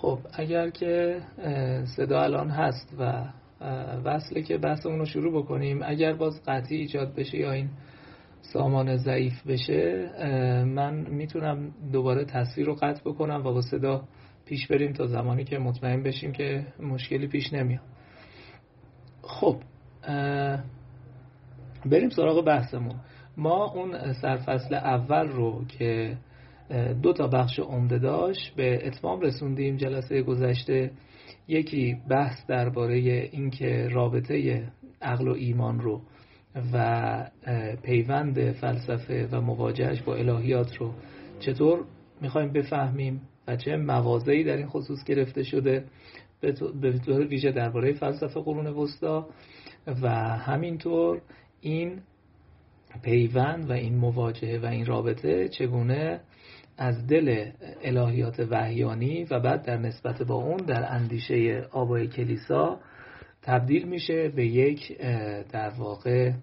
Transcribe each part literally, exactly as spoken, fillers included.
خب اگر که صدا الان هست و وصله که بحثمون رو شروع بکنیم، اگر باز قطعی ایجاد بشه یا این سامان ضعیف بشه، من میتونم دوباره تصویر رو قطع بکنم و با صدا پیش بریم تا زمانی که مطمئن بشیم که مشکلی پیش نمیاد. خب بریم سراغ بحثمون. ما اون سرفصل اول رو که دو تا بخش عمده داشت به اتمام رسوندیم جلسه گذشته. یکی بحث درباره اینکه رابطه عقل و ایمان رو و پیوند فلسفه و مواجهش با الهیات رو چطور میخوایم بفهمیم و چه مواضعی در این خصوص گرفته شده، به طور ویژه درباره فلسفه قرون وسطی، و همینطور این پیوند و این مواجهه و این رابطه چگونه از دل الهیات وحیانی و بعد در نسبت با اون در اندیشه آبای کلیسا تبدیل میشه به یک در واقع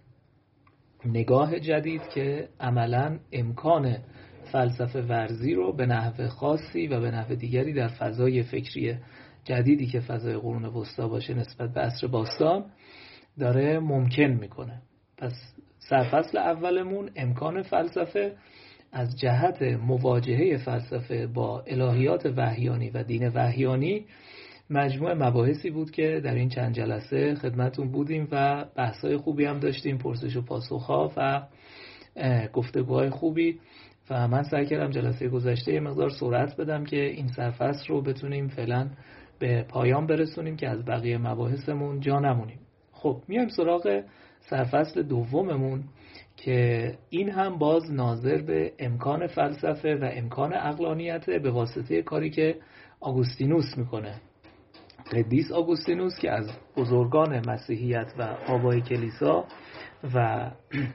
نگاه جدید که عملاً امکان فلسفه ورزی رو به نحو خاصی و به نحو دیگری در فضای فکری جدیدی که فضای قرون وسطی باشه نسبت به عصر باستان داره ممکن میکنه. پس سرفصل اولمون امکان فلسفه از جهت مواجهه فلسفه با الهیات وحیانی و دین وحیانی مجموع مباحثی بود که در این چند جلسه خدمتون بودیم و بحثای خوبی هم داشتیم، پرسش و پاسخ‌ها و گفتگوهای خوبی، و من سعی کردم جلسه گذشته یه مقدار سرعت بدم که این سرفصل رو بتونیم فعلا به پایان برسونیم که از بقیه مباحثمون جا نمونیم. خب میایم سراغ سرفصل دوممون که این هم باز ناظر به امکان فلسفه و امکان عقلانیت به واسطه کاری که آگوستینوس میکنه. قدیس آگوستینوس که از بزرگان مسیحیت و آبای کلیسا و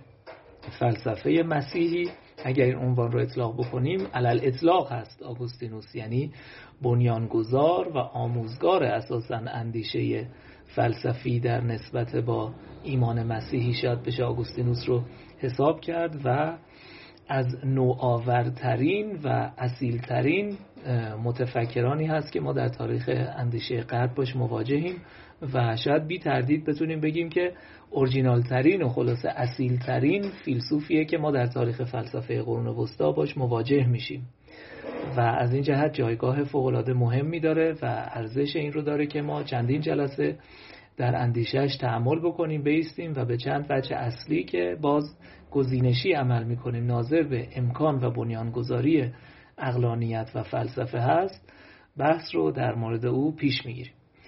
فلسفه مسیحی، اگر این عنوان رو اطلاق بکنیم، علل اطلاق هست آگوستینوس، یعنی بنیانگذار و آموزگار اساساً اندیشه فلسفی در نسبت با ایمان مسیحی شاید بشه آگوستینوس رو حساب کرد و از نوآورترین و اصیلترین متفکرانی هست که ما در تاریخ اندیشه غرب باش مواجهیم و شاید بی تردید بتونیم بگیم که اورجینال ترین و خلاصه اصیل ترین فیلسوفیه که ما در تاریخ فلسفه قرون وسطی باش مواجه میشیم و از این جهت جایگاه فوق‌العاده مهمی داره و ارزش این رو داره که ما چندین جلسه در اندیشهش تأمل بکنیم، بایستیم و به چند وجه اصلی که باز گزینشی عمل میکنیم ناظر به امکان و بنیانگذاری عقلانیت و فلسفه هست، بحث رو در مورد او پیش میگیریم.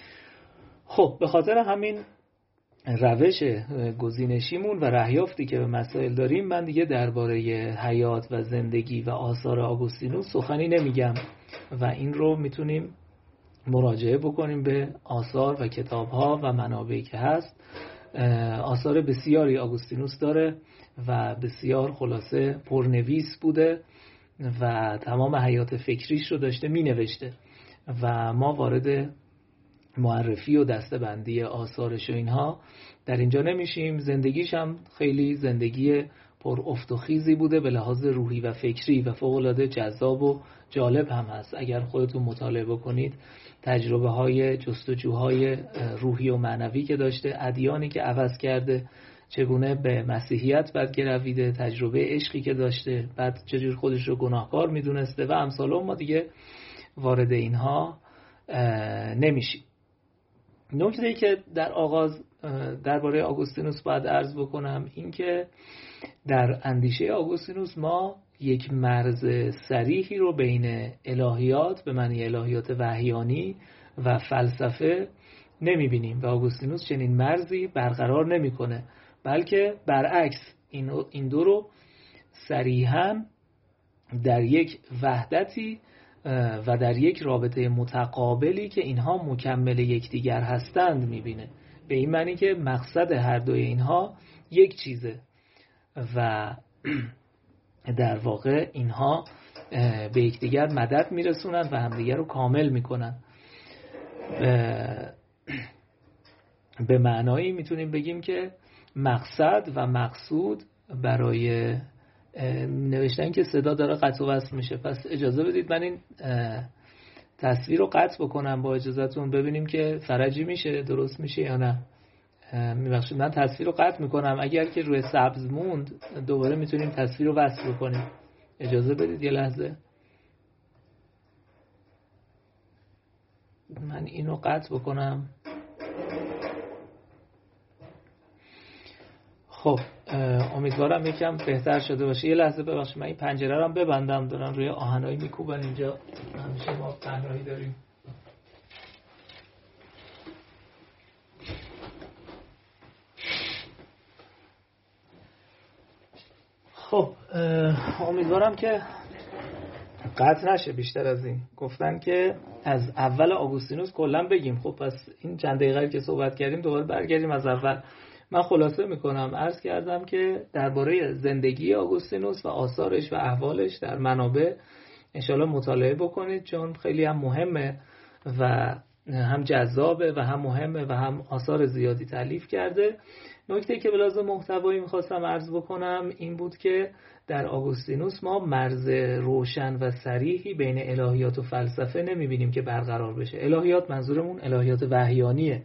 خب به خاطر همین روش گزینشیمون و رهیافتی که به مسائل داریم، من دیگه درباره حیات و زندگی و آثار آگوستینوس سخنی نمیگم و این رو میتونیم مراجعه بکنیم به آثار و کتاب‌ها و منابعی که هست. آثار بسیاری آگوستینوس داره و بسیار خلاصه پرنویس بوده و تمام حیات فکریش رو داشته می نوشته و ما وارد معرفی و دسته‌بندی آثارش و اینها در اینجا نمیشیم. زندگیش هم خیلی زندگی پر افت و خیزی بوده به لحاظ روحی و فکری و فوق‌العاده جذاب و جالب هم هست. اگر خودتون مطالعه بکنید تجربه های جستجوهای روحی و معنوی که داشته، ادیانی که عوض کرده، چگونه به مسیحیت بعد گرویده، تجربه عشقی که داشته، بعد چجور خودش رو گناهکار میدونسته و امثال، ما دیگه وارد اینها نمیشیم. نکته‌ای که در آغاز درباره آگوستینوس باید عرض بکنم این که در اندیشه آگوستینوس ما یک مرز صریحی رو بین الهیات به معنی الهیات وحیانی و فلسفه نمیبینیم و آگوستینوس چنین مرزی برقرار نمیکنه، بلکه برعکس این دو رو صریحاً در یک وحدتی و در یک رابطه متقابلی که اینها مکمل یکدیگر هستند میبینه، به این معنی که مقصد هر دوی اینها یک چیزه و در واقع اینها به یکدیگر مدد میرسونن و همدیگر رو کامل میکنن. به معنایی میتونیم بگیم که مقصد و مقصود برای نوشتن که صدا داره قطع و وصل میشه، پس اجازه بدید من این تصویر رو قطع بکنم با اجازهتون، ببینیم که فرجی میشه، درست میشه یا نه. میبخشید من تصویر رو قطع میکنم، اگر که روی سبز موند دوباره میتونیم تصویر رو وصل بکنیم. اجازه بدید یه لحظه من اینو قطع بکنم. خب امیدوارم یکم بهتر شده باشه. یه لحظه ببخشید من این پنجره رو هم ببندم، دارن روی آهنایی میکوبن اینجا، همیشه ما پناهی داریم. خب امیدوارم که قطع نشه بیشتر از این. گفتن که از اول آگوستینوس کلا بگیم. خب پس این چند دقیقه که صحبت کردیم دوباره برگردیم از اول. من خلاصه میکنم. عرض کردم که درباره زندگی آگوستینوس و آثارش و احوالش در منابع انشالله مطالعه بکنید، چون خیلی هم مهمه و هم جذابه و هم مهمه و هم آثار زیادی تالیف کرده. نکته که به لحاظ محتوایی میخواستم عرض بکنم این بود که در آگوستینوس ما مرز روشن و صریحی بین الهیات و فلسفه نمیبینیم که برقرار بشه. الهیات منظورمون الهیات وحیانیه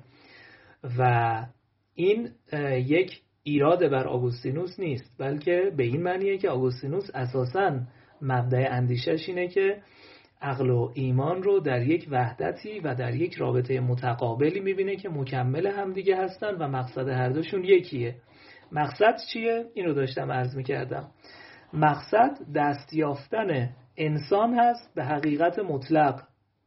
و این یک ایراد بر آگوستینوس نیست، بلکه به این معنیه که آگوستینوس اساساً مبدأ اندیشش اینه که عقل و ایمان رو در یک وحدتی و در یک رابطه متقابلی میبینه که مکمل همدیگه هستن و مقصد هر دوشون یکیه. مقصد چیه؟ این رو داشتم عرض میکردم. مقصد دست یافتن انسان هست به حقیقت مطلق.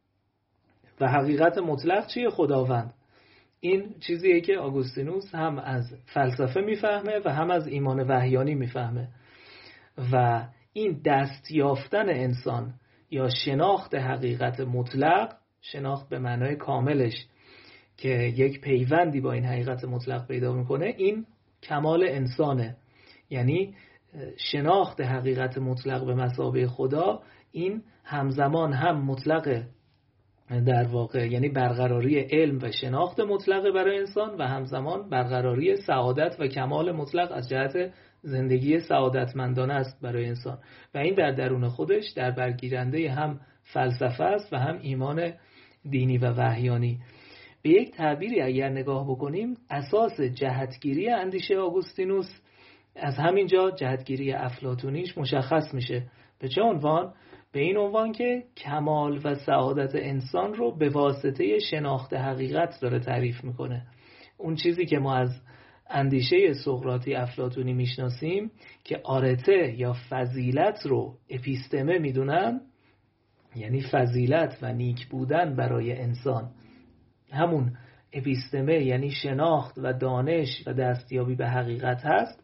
و حقیقت مطلق چیه؟ خداوند. این چیزیه که آگوستینوس هم از فلسفه میفهمه و هم از ایمان وحیانی میفهمه. و این دست یافتن انسان یا شناخت حقیقت مطلق، شناخت به معنای کاملش که یک پیوندی با این حقیقت مطلق پیدا میکنه، این کمال انسانه. یعنی شناخت حقیقت مطلق به مثابه خدا، این همزمان هم مطلق در واقع، یعنی برقراری علم و شناخت مطلق برای انسان و همزمان برقراری سعادت و کمال مطلق از جهت زندگی سعادتمندانه است برای انسان. و این در درون خودش در برگیرنده هم فلسفه است و هم ایمان دینی و وحیانی. به یک تعبیری اگر نگاه بکنیم، اساس جهتگیری اندیشه آگوستینوس از همینجا جهتگیری افلاطونیش مشخص میشه. به چه عنوان؟ به این عنوان که کمال و سعادت انسان رو به واسطه شناخت حقیقت داره تعریف میکنه. اون چیزی که ما از اندیشه سقراطی افلاطونی میشناسیم که آرته یا فضیلت رو اپیستمه میدونن، یعنی فضیلت و نیک بودن برای انسان، همون اپیستمه یعنی شناخت و دانش و دستیابی به حقیقت هست.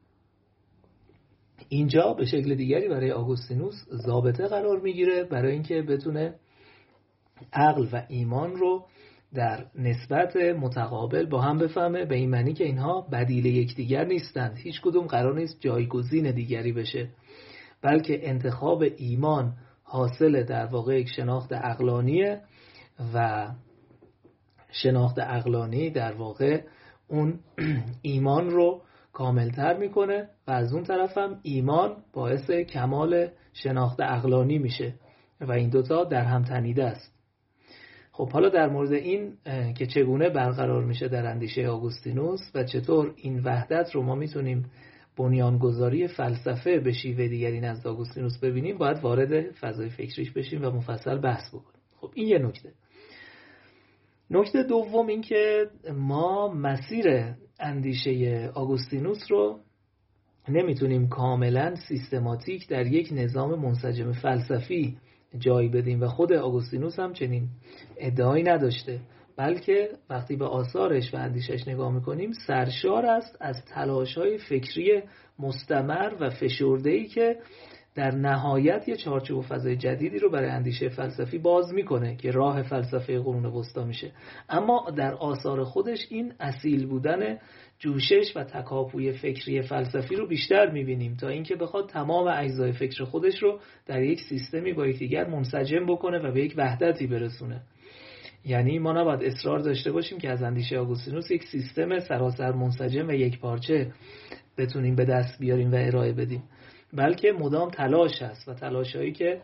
اینجا به شکل دیگری برای آگوستینوس ضابطه قرار میگیره برای اینکه بتونه عقل و ایمان رو در نسبت متقابل با هم بفهمه، به این معنی که اینها بدیل یکدیگر نیستند، هیچ کدوم قرار نیست جایگزین دیگری بشه، بلکه انتخاب ایمان حاصل در واقع یک شناخت عقلانیه و شناخت عقلانی در واقع اون ایمان رو کاملتر میکنه و از اون طرف هم ایمان باعث کمال شناخت عقلانی میشه و این دوتا در هم تنیده است. خب حالا در مورد این که چگونه برقرار میشه در اندیشه آگوستینوس و چطور این وحدت رو ما میتونیم بنیانگذاری فلسفه به شیوه دیگری نزد آگوستینوس ببینیم، باید وارد فضای فکریش بشیم و مفصل بحث بکنیم. خب این یه نکته. نکته دوم این که ما مسیر اندیشه آگوستینوس رو نمیتونیم کاملا سیستماتیک در یک نظام منسجم فلسفی جای بدیم و خود آگوستینوس هم چنین ادعایی نداشته، بلکه وقتی به آثارش و اندیشش نگاه میکنیم سرشار است از تلاش‌های فکری مستمر و فشرده‌ای که در نهایت یه چارچوب و فضای جدیدی رو برای اندیشه فلسفی باز میکنه که راه فلسفه قرون وسطی میشه. اما در آثار خودش این اصیل بودن جوشش و تکاپوی فکری فلسفی رو بیشتر میبینیم تا اینکه بخواد تمام اجزای فکر خودش رو در یک سیستمی با یکدیگر منسجم بکنه و به یک وحدتی برسونه. یعنی ما نباید اصرار داشته باشیم که از اندیشه آگوستینوس یک سیستم سراسر منسجم و یک پارچه بتونیم به دست بیاریم و ارائه بدیم، بلکه مدام تلاش هست و تلاشایی که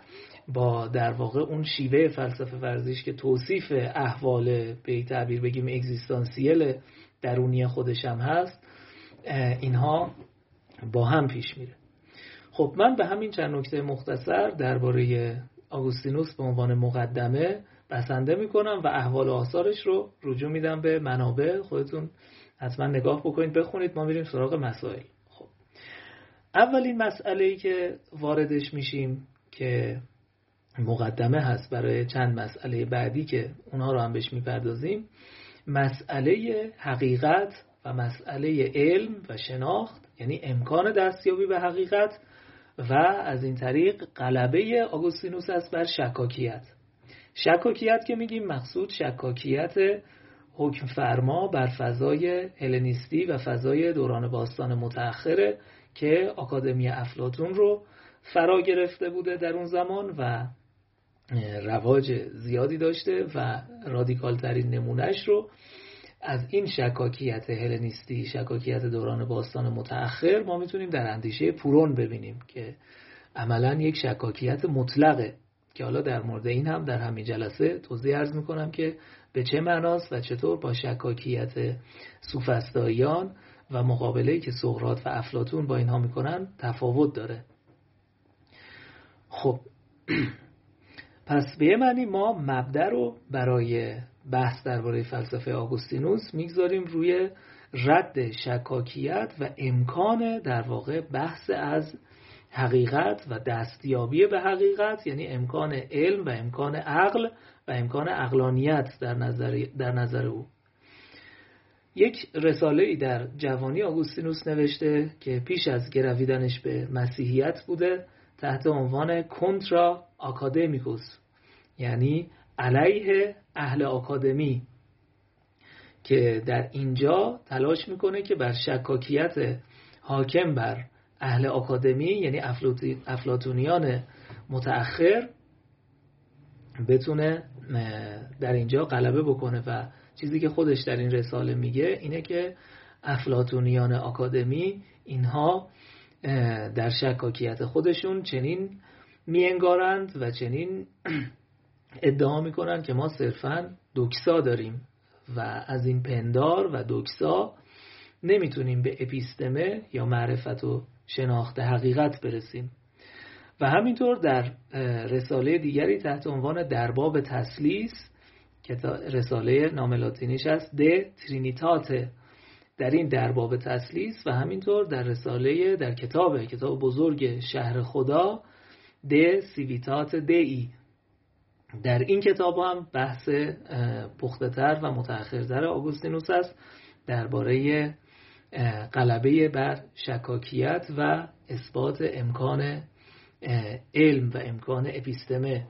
با در واقع اون شیوه فلسفه ورزش که توصیف احوال به تعبیر بگیم اگزیستانسیل درونی خودش هم هست، اینها با هم پیش میره. خب من به همین چند نکته مختصر درباره آگوستینوس به عنوان مقدمه بسنده میکنم و احوال و آثارش رو رجوع میدم به منابع. خودتون حتما نگاه بکنید، بخونید، ما میریم سراغ مسائل. خب اولین مسئله‌ای که واردش میشیم که مقدمه هست برای چند مسئله بعدی که اونها رو هم بهش میپردازیم، مسئله حقیقت و مسئله علم و شناخت، یعنی امکان دستیابی به حقیقت و از این طریق غلبه آگوستینوس است بر شکاکیت. شکاکیت که میگیم مقصود شکاکیت حکم فرما بر فضای هلنیستی و فضای دوران باستان متأخره که آکادمی افلاطون رو فرا گرفته بوده در اون زمان و رواج زیادی داشته و رادیکال ترین نمونهش رو از این شکاکیت هلنیستی، شکاکیت دوران باستان متأخر، ما میتونیم در اندیشه پورون ببینیم که عملاً یک شکاکیت مطلقه که حالا در مورد این هم در همین جلسه توضیح عرض میکنم که به چه معناست و چطور با شکاکیت سوفسطائیان و مقابله‌ای که سقراط و افلاطون با اینها میکنن تفاوت داره. خب پس به معنی ما مبدأ رو برای بحث درباره فلسفه آگوستینوس میگذاریم روی رد شکاکیت و امکان در واقع بحث از حقیقت و دستیابی به حقیقت، یعنی امکان علم و امکان عقل و امکان عقلانیت در نظر در نظر او. یک رساله‌ای در جوانی آگوستینوس نوشته که پیش از گرویدنش به مسیحیت بوده، تحت عنوان کنترا آکادمیکوس، یعنی علیه اهل آکادمی، که در اینجا تلاش میکنه که بر شکاکیت حاکم بر اهل آکادمی، یعنی افلاطونیان متأخر، بتونه در اینجا غلبه بکنه. و چیزی که خودش در این رساله میگه اینه که افلاطونیان آکادمی اینها در شکاکیت خودشون چنین میانگارند و چنین ادعا میکنن که ما صرفاً دوکسا داریم و از این پندار و دوکسا نمیتونیم به اپیستمه یا معرفت و شناخت حقیقت برسیم. و همینطور در رساله دیگری تحت عنوان در باب تثلیث که رساله نام لاتینیش است د ترینیتاته، در این در باب تثلیث و همینطور در رساله در کتاب کتاب بزرگ شهر خدا د سیویتات دی، در این کتاب هم بحث پخته‌تر و متأخرتر آگوستینوس است درباره غلبه بر شکاکیت و اثبات امکان علم و امکان اپیستمه.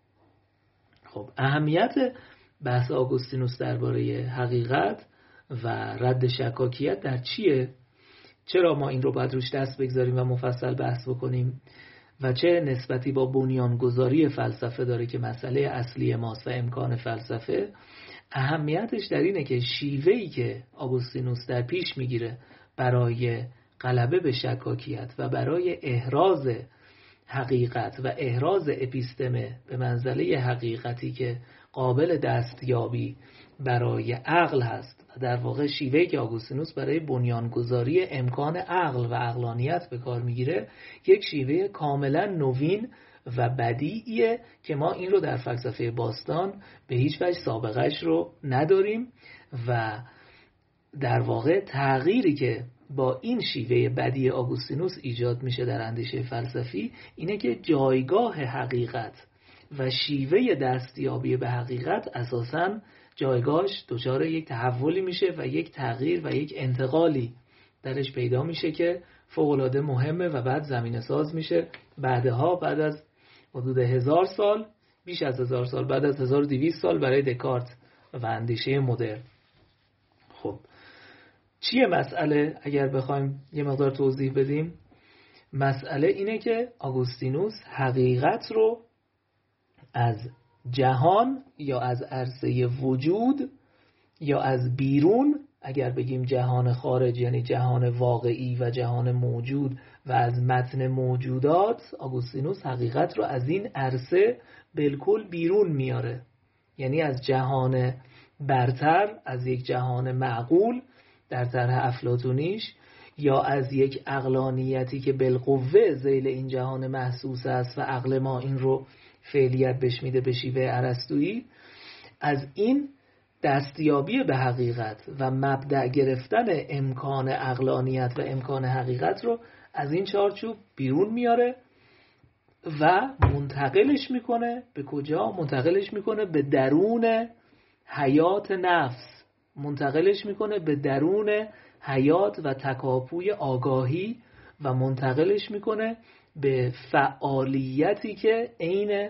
خب اهمیت بحث آگوستینوس درباره حقیقت و رد شکاکیت در چیه؟ چرا ما این رو باید روش دست بگذاریم و مفصل بحث بکنیم و چه نسبتی با بنیانگذاری فلسفه داره که مسئله اصلی ماست و امکان فلسفه؟ اهمیتش در اینه که شیوهی که آگوستینوس در پیش میگیره برای غلبه به شکاکیت و برای احراز حقیقت و احراز اپیستمه به منزله حقیقتی که قابل دستیابی برای عقل هست، در واقع شیوهی که آگوستینوس برای بنیانگذاری امکان عقل و عقلانیت به کار میگیره، یک شیوه کاملا نوین و بدیعیه که ما این رو در فلسفه باستان به هیچ وجه سابقهش رو نداریم. و در واقع تغییری که با این شیوه بدیع آگوستینوس ایجاد میشه در اندیشه فلسفی اینه که جایگاه حقیقت و شیوه دستیابی به حقیقت اساساً جایگاهش دچار یک تحولی میشه و یک تغییر و یک انتقالی درش پیدا میشه که فوق‌العاده مهمه و بعد زمینه ساز میشه بعدها، بعد از حدود هزار سال، بیش از هزار سال، بعد از هزار و دویست سال برای دکارت و اندیشه مدرن. خب چیه مسئله؟ اگر بخوایم یه مقدار توضیح بدیم، مسئله اینه که آگوستینوس حقیقت رو از جهان یا از عرصه وجود یا از بیرون، اگر بگیم جهان خارج یعنی جهان واقعی و جهان موجود و از متن موجودات آگوستینوس حقیقت رو از این عرصه بالکل بیرون میاره، یعنی از جهان برتر، از یک جهان معقول در طرح افلاطونیش، یا از یک عقلانیتی که بالقوه ذیل این جهان محسوس است و عقل ما این رو فعلیت بهش میده به شیوه ارسطویی، از این دستیابی به حقیقت و مبدأ گرفتن امکان عقلانیت و امکان حقیقت رو از این چارچوب بیرون میاره و منتقلش میکنه به کجا؟ منتقلش میکنه به درون حیات نفس، منتقلش میکنه به درون حیات و تکاپوی آگاهی و منتقلش میکنه به فعالیتی که عین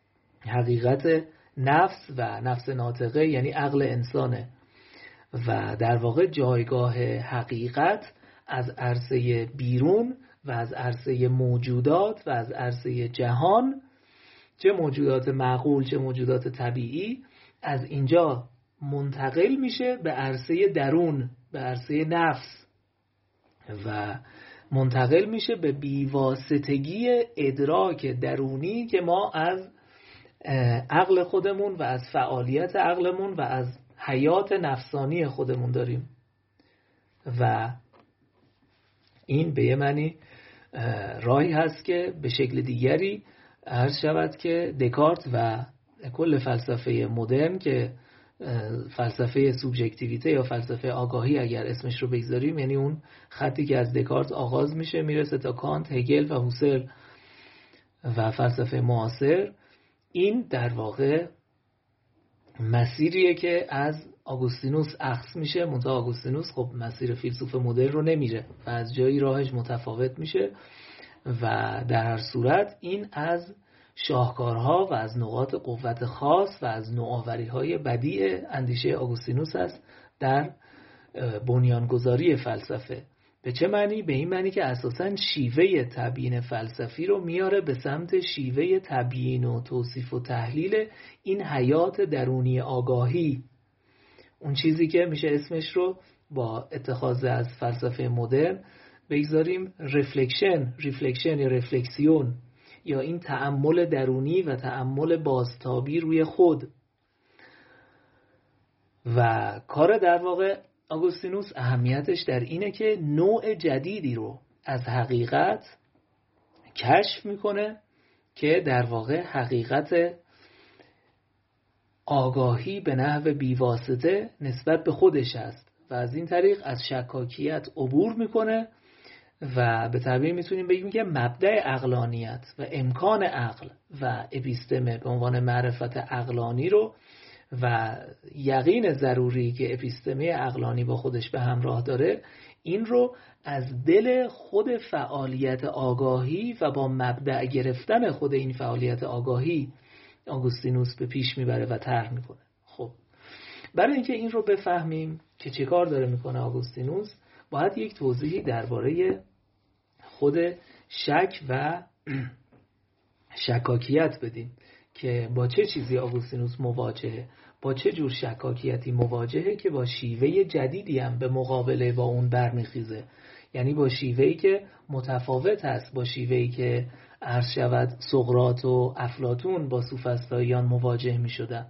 حقیقت نفس و نفس ناطقه یعنی عقل انسانه و در واقع جایگاه حقیقت از عرصه بیرون و از عرصه موجودات و از عرصه جهان، چه موجودات معقول چه موجودات طبیعی، از اینجا منتقل میشه به عرصه درون، به عرصه نفس و منتقل میشه به بیواسطگی ادراک درونی که ما از عقل خودمون و از فعالیت عقلمون و از حیات نفسانی خودمون داریم. و این به یه معنی راهی هست که به شکل دیگری عرض شود که دکارت و کل فلسفه مدرن که فلسفه سوبژکتیویته یا فلسفه آگاهی اگر اسمش رو بگذاریم، یعنی اون خطی که از دکارت آغاز میشه میرسه تا کانت، هگل و هوسل و فلسفه معاصر، این در واقع مسیریه که از آگوستینوس اخذ میشه. منتها آگوستینوس خب مسیر فیلسوف مدرن رو نمیره و از جایی راهش متفاوت میشه و در هر صورت این از شاهکارها و از نقاط قوت خاص و از نوآوری‌های بدیع اندیشه آگوستینوس است در بنیانگذاری فلسفه. به چه معنی؟ به این معنی که اساساً شیوه تبیین فلسفی رو میاره به سمت شیوه تبیین و توصیف و تحلیل این حیات درونی آگاهی، اون چیزی که میشه اسمش رو با اتخاذ از فلسفه مدرن بگذاریم رفلکشن، ریفلکشن یا رفلکسیون، یا این تأمل درونی و تأمل بازتابی روی خود. و کار در واقع آگوستینوس اهمیتش در اینه که نوع جدیدی رو از حقیقت کشف میکنه که در واقع حقیقت آگاهی به نحو بیواسطه نسبت به خودش است و از این طریق از شکاکیت عبور میکنه و به تعبیر میتونیم بگیم که مبدأ عقلانیت و امکان عقل و اپیستمه به عنوان معرفت عقلانی رو و یقین ضروری که اپیستمه عقلانی با خودش به همراه داره، این رو از دل خود فعالیت آگاهی و با مبدأ گرفتن خود این فعالیت آگاهی آگوستینوس به پیش میبره و طرح میکنه. خب برای اینکه این رو بفهمیم که چه کار داره میکنه آگوستینوس، باید یک توضیحی درباره خود شک و شکاکیت بدیم که با چه چیزی آگوستینوس مواجهه، با چه جور شکاکیتی مواجهه که با شیوه جدیدی هم به مقابله با اون برمیخیزه، یعنی با شیوهی که متفاوت است با شیوهی که عرض شود سقراط و افلاطون با سوفسطائیان مواجه می شدن.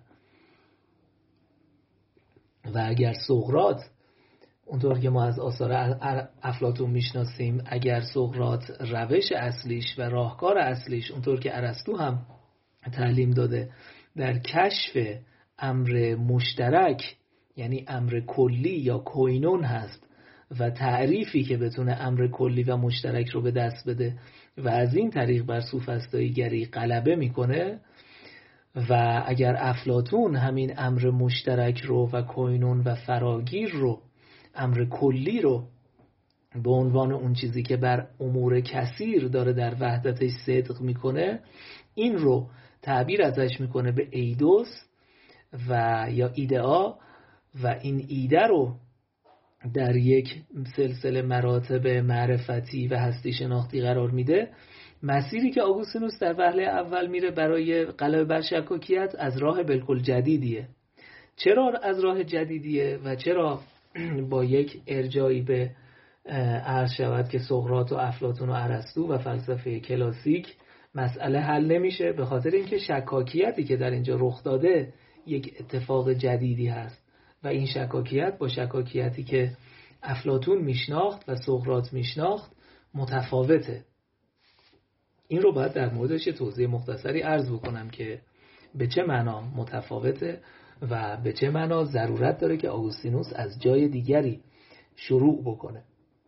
و اگر سقراط اونطور که ما از آثار افلاطون میشناسیم، اگر سقراط روش اصلیش و راهکار اصلیش اونطور که ارسطو هم تعلیم داده در کشف امر مشترک یعنی امر کلی یا کوینون هست و تعریفی که بتونه امر کلی و مشترک رو به دست بده و از این طریق بر سوفسطائیگری غلبه میکنه، و اگر افلاطون همین امر مشترک رو و کوینون و فراگیر رو، امر کلی رو به عنوان اون چیزی که بر امور کثیر داره در وحدتش صدق میکنه، این رو تعبیر ازش میکنه به ایدوس و یا ایدئا، و این ایده رو در یک سلسله مراتب معرفتی و هستی شناختی قرار میده. مسیری که آگوستینوس در وهله اول میره برای غلبه بر شکاکیت از راه بالکل جدیدیه. چرا از راه جدیدیه و چرا با یک ارجاعی به عرض شود که سقراط و افلاطون و ارسطو و فلسفه کلاسیک مسئله حل نمیشه، به خاطر اینکه شکاکیتی که در اینجا رخ داده یک اتفاق جدیدی هست و این شکاکیت با شکاکیتی که افلاطون میشناخت و سقراط میشناخت متفاوته. این رو باید در موردش توضیح مختصری عرض بکنم که به چه معنا متفاوته و به چه معنا ضرورت داره که آگوستینوس از جای دیگری شروع بکنه.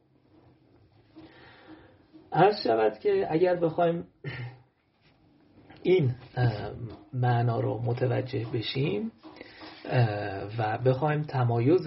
عرض شود که اگر بخوایم این معنا رو متوجه بشیم و بخوایم تمایز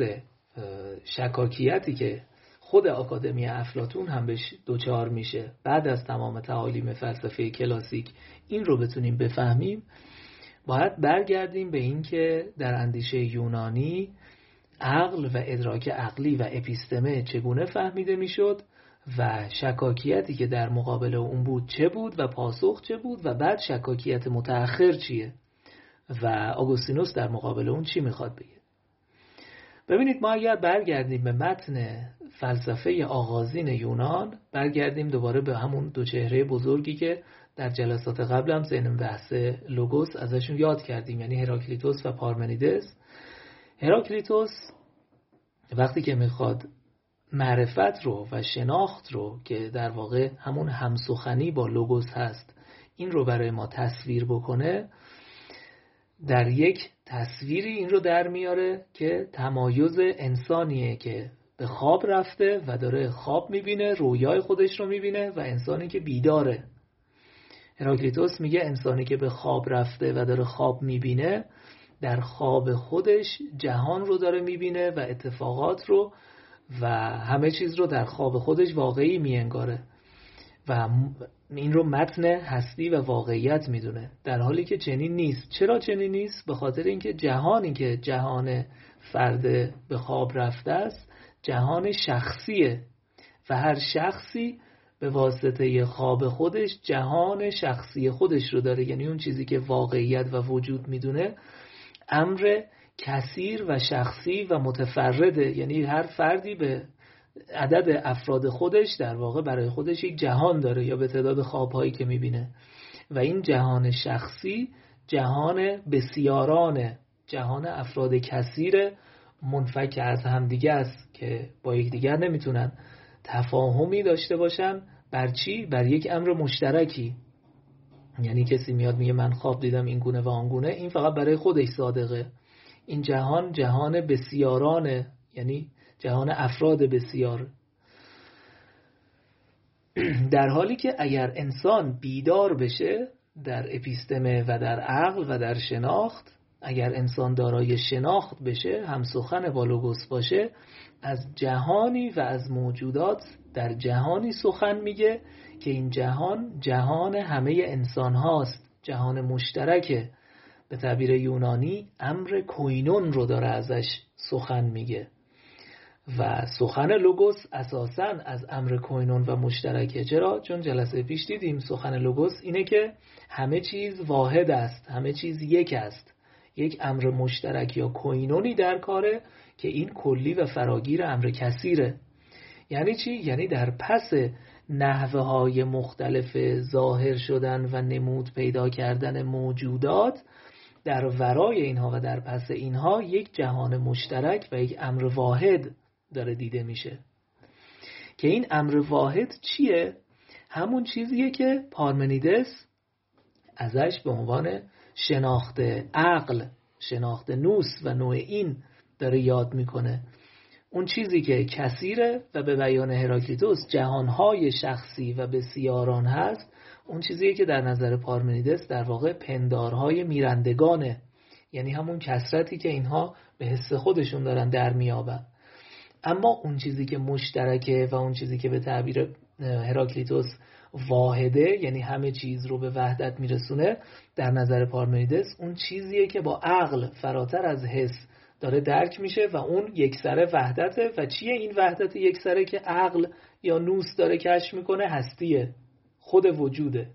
شکاکیتی که خود آکادمی افلاطون هم بهش دوچار میشه بعد از تمام تعالیم فلسفه کلاسیک، این رو بتونیم بفهمیم، باید برگردیم به این که در اندیشه یونانی عقل و ادراک عقلی و اپیستمه چگونه فهمیده میشد و شکاکیتی که در مقابل اون بود چه بود و پاسخ چه بود و بعد شکاکیت متأخر چیه و آگوستینوس در مقابل اون چی میخواد بگه. ببینید، ما اگر برگردیم به متن فلسفه آغازین یونان، برگردیم دوباره به همون دو چهره بزرگی که در جلسات قبل هم ضمن بحث لوگوس ازشون یاد کردیم، یعنی هراکلیتوس و پارمنیدس. هراکلیتوس وقتی که میخواد معرفت رو و شناخت رو که در واقع همون همسخنی با لوگوس هست این رو برای ما تصویر بکنه، در یک تصویری این رو در میاره که تمایز انسانیه که به خواب رفته و داره خواب میبینه، رویای خودش رو میبینه، و انسانی که بیداره. هراکلیتوس میگه انسانی که به خواب رفته و داره خواب میبینه در خواب خودش جهان رو داره میبینه و اتفاقات رو و همه چیز رو در خواب خودش واقعی میانگاره و این رو متن هستی و واقعیت میدونه، در حالی که چنین نیست. چرا چنین نیست؟ به خاطر اینکه جهانی که جهان فرد به خواب رفته است جهان شخصیه و هر شخصی به واسطه خواب خودش جهان شخصی خودش رو داره، یعنی اون چیزی که واقعیت و وجود میدونه امر کثیر و شخصی و متفرده، یعنی هر فردی به عدد افراد خودش در واقع برای خودش یک جهان داره یا به تعداد خوابهایی که میبینه و این جهان شخصی جهان بسیارانه، جهان افراد کثیر منفک از همدیگه است که با یکدیگر نمیتونن تفاهمی داشته باشن. بر چی؟ بر یک امر مشترکی. یعنی کسی میاد میگه من خواب دیدم این گونه و آن گونه، این فقط برای خودش صادقه. این جهان جهان بسیارانه، یعنی جهان افراد بسیار. در حالی که اگر انسان بیدار بشه در اپیستمه و در عقل و در شناخت، اگر انسان دارای شناخت بشه، هم سخن با لوگوس باشه، از جهانی و از موجودات در جهانی سخن میگه که این جهان جهان همه انسان هاست، جهان مشترکه. به تعبیر یونانی امر کوینون رو داره ازش سخن میگه و سخن لوگوس اساساً از امر کوینون و مشترکه. چرا؟ چون جلسه پیش دیدیم سخن لوگوس اینه که همه چیز واحد است، همه چیز یک است، یک امر مشترک یا کوینونی در کاره که این کلی و فراگیر امر کثیره. یعنی چی؟ یعنی در پس نحوه های مختلف ظاهر شدن و نمود پیدا کردن موجودات، در ورای اینها و در پس اینها یک جهان مشترک و یک امر واحد داره دیده میشه که این امر واحد چیه؟ همون چیزیه که پارمنیدس ازش به عنوان شناخت عقل، شناخت نوس و نوع این داره یاد میکنه. اون چیزی که کثیره و به بیان هراکلیتوس جهانهای شخصی و بسیاران هست، اون چیزیه که در نظر پارمنیدس در واقع پندارهای میرندگانه، یعنی همون کثرتی که اینها به حس خودشون دارن در میابن. اما اون چیزی که مشترکه و اون چیزی که به تعبیر هراکلیتوس واحده، یعنی همه چیز رو به وحدت میرسونه، در نظر پارمنیدس اون چیزیه که با عقل فراتر از حس داره درک میشه و اون یکسره وحدته. و چیه این وحدت یکسره که عقل یا نوس داره کشف میکنه؟ هستیه، خود وجوده.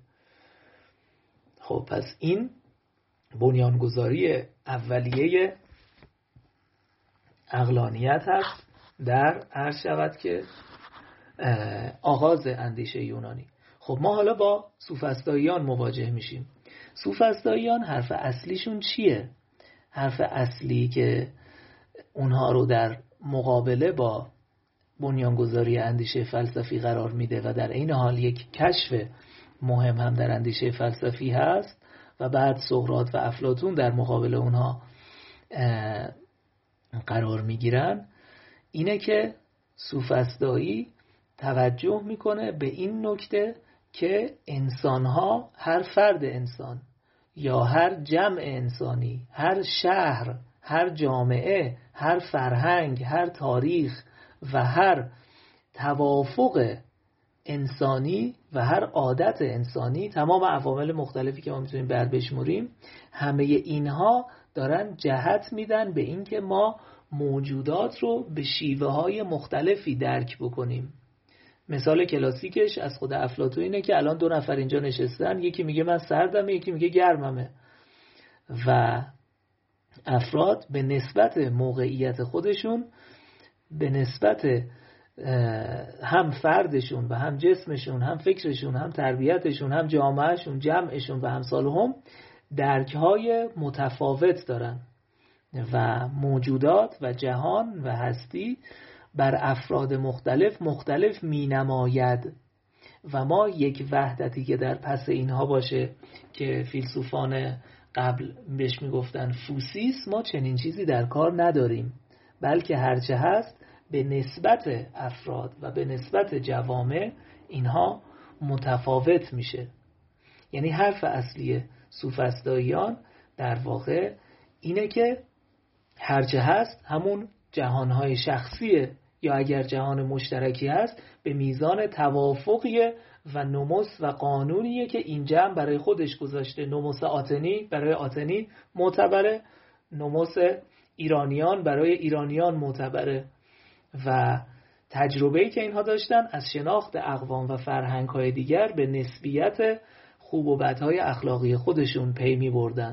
خب پس این بنیانگذاری اولیه عقلانیت هست در عرض شود که آغاز اندیشه یونانی. خب ما حالا با سوفسطائیان مواجه میشیم. سوفسطائیان حرف اصلیشون چیه؟ حرف اصلی که اونها رو در مقابله با بنیانگذاری اندیشه فلسفی قرار میده و در این حال یک کشف مهم هم در اندیشه فلسفی هست و بعد سقراط و افلاطون در مقابل اونها قرار میگیرن، اینه که سوفسطایی توجه میکنه به این نکته که انسانها، هر فرد انسان یا هر جمع انسانی، هر شهر، هر جامعه، هر فرهنگ، هر تاریخ و هر توافق انسانی و هر عادت انسانی، تمام عوامل مختلفی که ما میتونیم بر بشمریم، همه اینها دارن جهت میدن به این که ما موجودات رو به شیوه های مختلفی درک بکنیم. مثال کلاسیکش از خود افلاطون اینه که الان دو نفر اینجا نشستن، یکی میگه من سردمه، یکی میگه گرممه و افراد به نسبت موقعیت خودشون، به نسبت هم فردشون و هم جسمشون، هم فکرشون، هم تربیتشون، هم جامعهشون، جمعشون و همسالهم درک‌های متفاوت دارن و موجودات و جهان و هستی بر افراد مختلف مختلف می نماید و ما یک وحدتی که در پس اینها باشه که فیلسوفان قبل بهش می گفتن فوسیس، ما چنین چیزی در کار نداریم، بلکه هرچه هست به نسبت افراد و به نسبت جوامع اینها متفاوت میشه. یعنی حرف اصلی سوفسطائیان در واقع اینه که هرچه هست همون جهانهای شخصیه یا اگر جهان مشترکی هست به میزان توافقیه و نموس و قانونیه که این جمع برای خودش گذاشته. نموس آتنی برای آتنی معتبره، نموس ایرانیان برای ایرانیان معتبره و تجربه‌ای که اینها داشتن از شناخت اقوام و فرهنگ‌های دیگر به نسبیت خوب و بدهای اخلاقی خودشون پی می بردن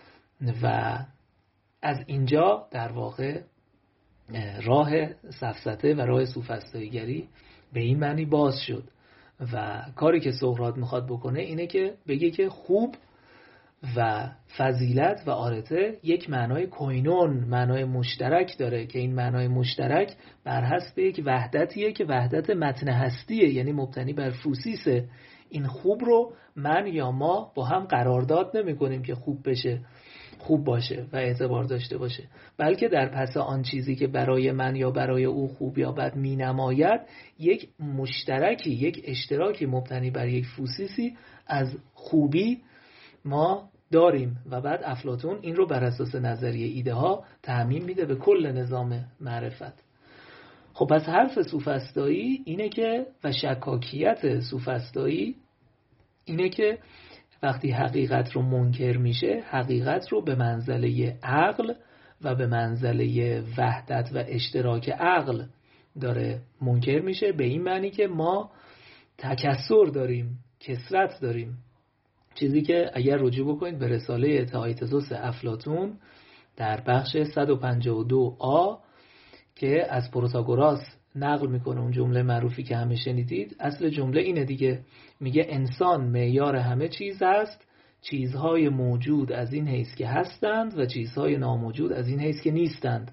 و از اینجا در واقع راه سفسطه و راه سوفسطائیگری به این معنی باز شد و کاری که سقراط میخواد بکنه اینه که بگه که خوب و فضیلت و آرته یک معنای کوینون، معنای مشترک داره که این معنای مشترک بر حسب یک وحدتیه که وحدت متن هستیه، یعنی مبتنی بر فوسیسه. این خوب رو من یا ما با هم قرارداد نمی کنیم که خوب بشه، خوب باشه و اعتبار داشته باشه، بلکه در پس آن چیزی که برای من یا برای او خوب یا بد می نماید یک مشترکی، یک اشتراکی مبتنی بر یک فوسیسی از خوبی ما داریم و بعد افلاطون این رو بر اساس نظریه ایده ها تعمیم میده به کل نظام معرفت. خب پس حرف سوفسطایی اینه که و شکاکیت سوفسطایی اینه که وقتی حقیقت رو منکر میشه، حقیقت رو به منزله عقل و به منزله وحدت و اشتراک عقل داره منکر میشه، به این معنی که ما تکثر داریم، کثرت داریم. چیزی که اگر رجوع بکنید به رساله تائیتزوس افلاطون در بخش صد و پنجاه و دو آ که از پروتاگوراس نقل میکنه، اون جمله معروفی که همه شنیدید، اصل جمله اینه دیگه، میگه انسان معیار همه چیز است، چیزهای موجود از این حیث که هستند و چیزهای ناموجود از این حیث که نیستند.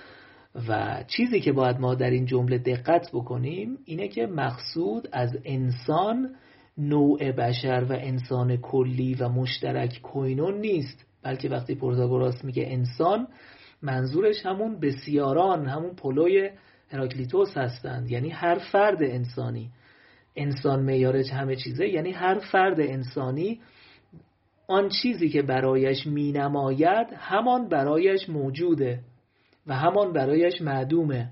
و چیزی که باید ما در این جمله دقت بکنیم اینه که مقصود از انسان نوع بشر و انسان کلی و مشترک کوینون نیست، بلکه وقتی پروتاگوراس میگه انسان، منظورش همون بسیاران، همون پولوی هراکلیتوس هستند، یعنی هر فرد انسانی. انسان معیارش همه چیزه، یعنی هر فرد انسانی آن چیزی که برایش می نماید همان برایش موجوده و همان برایش معدومه.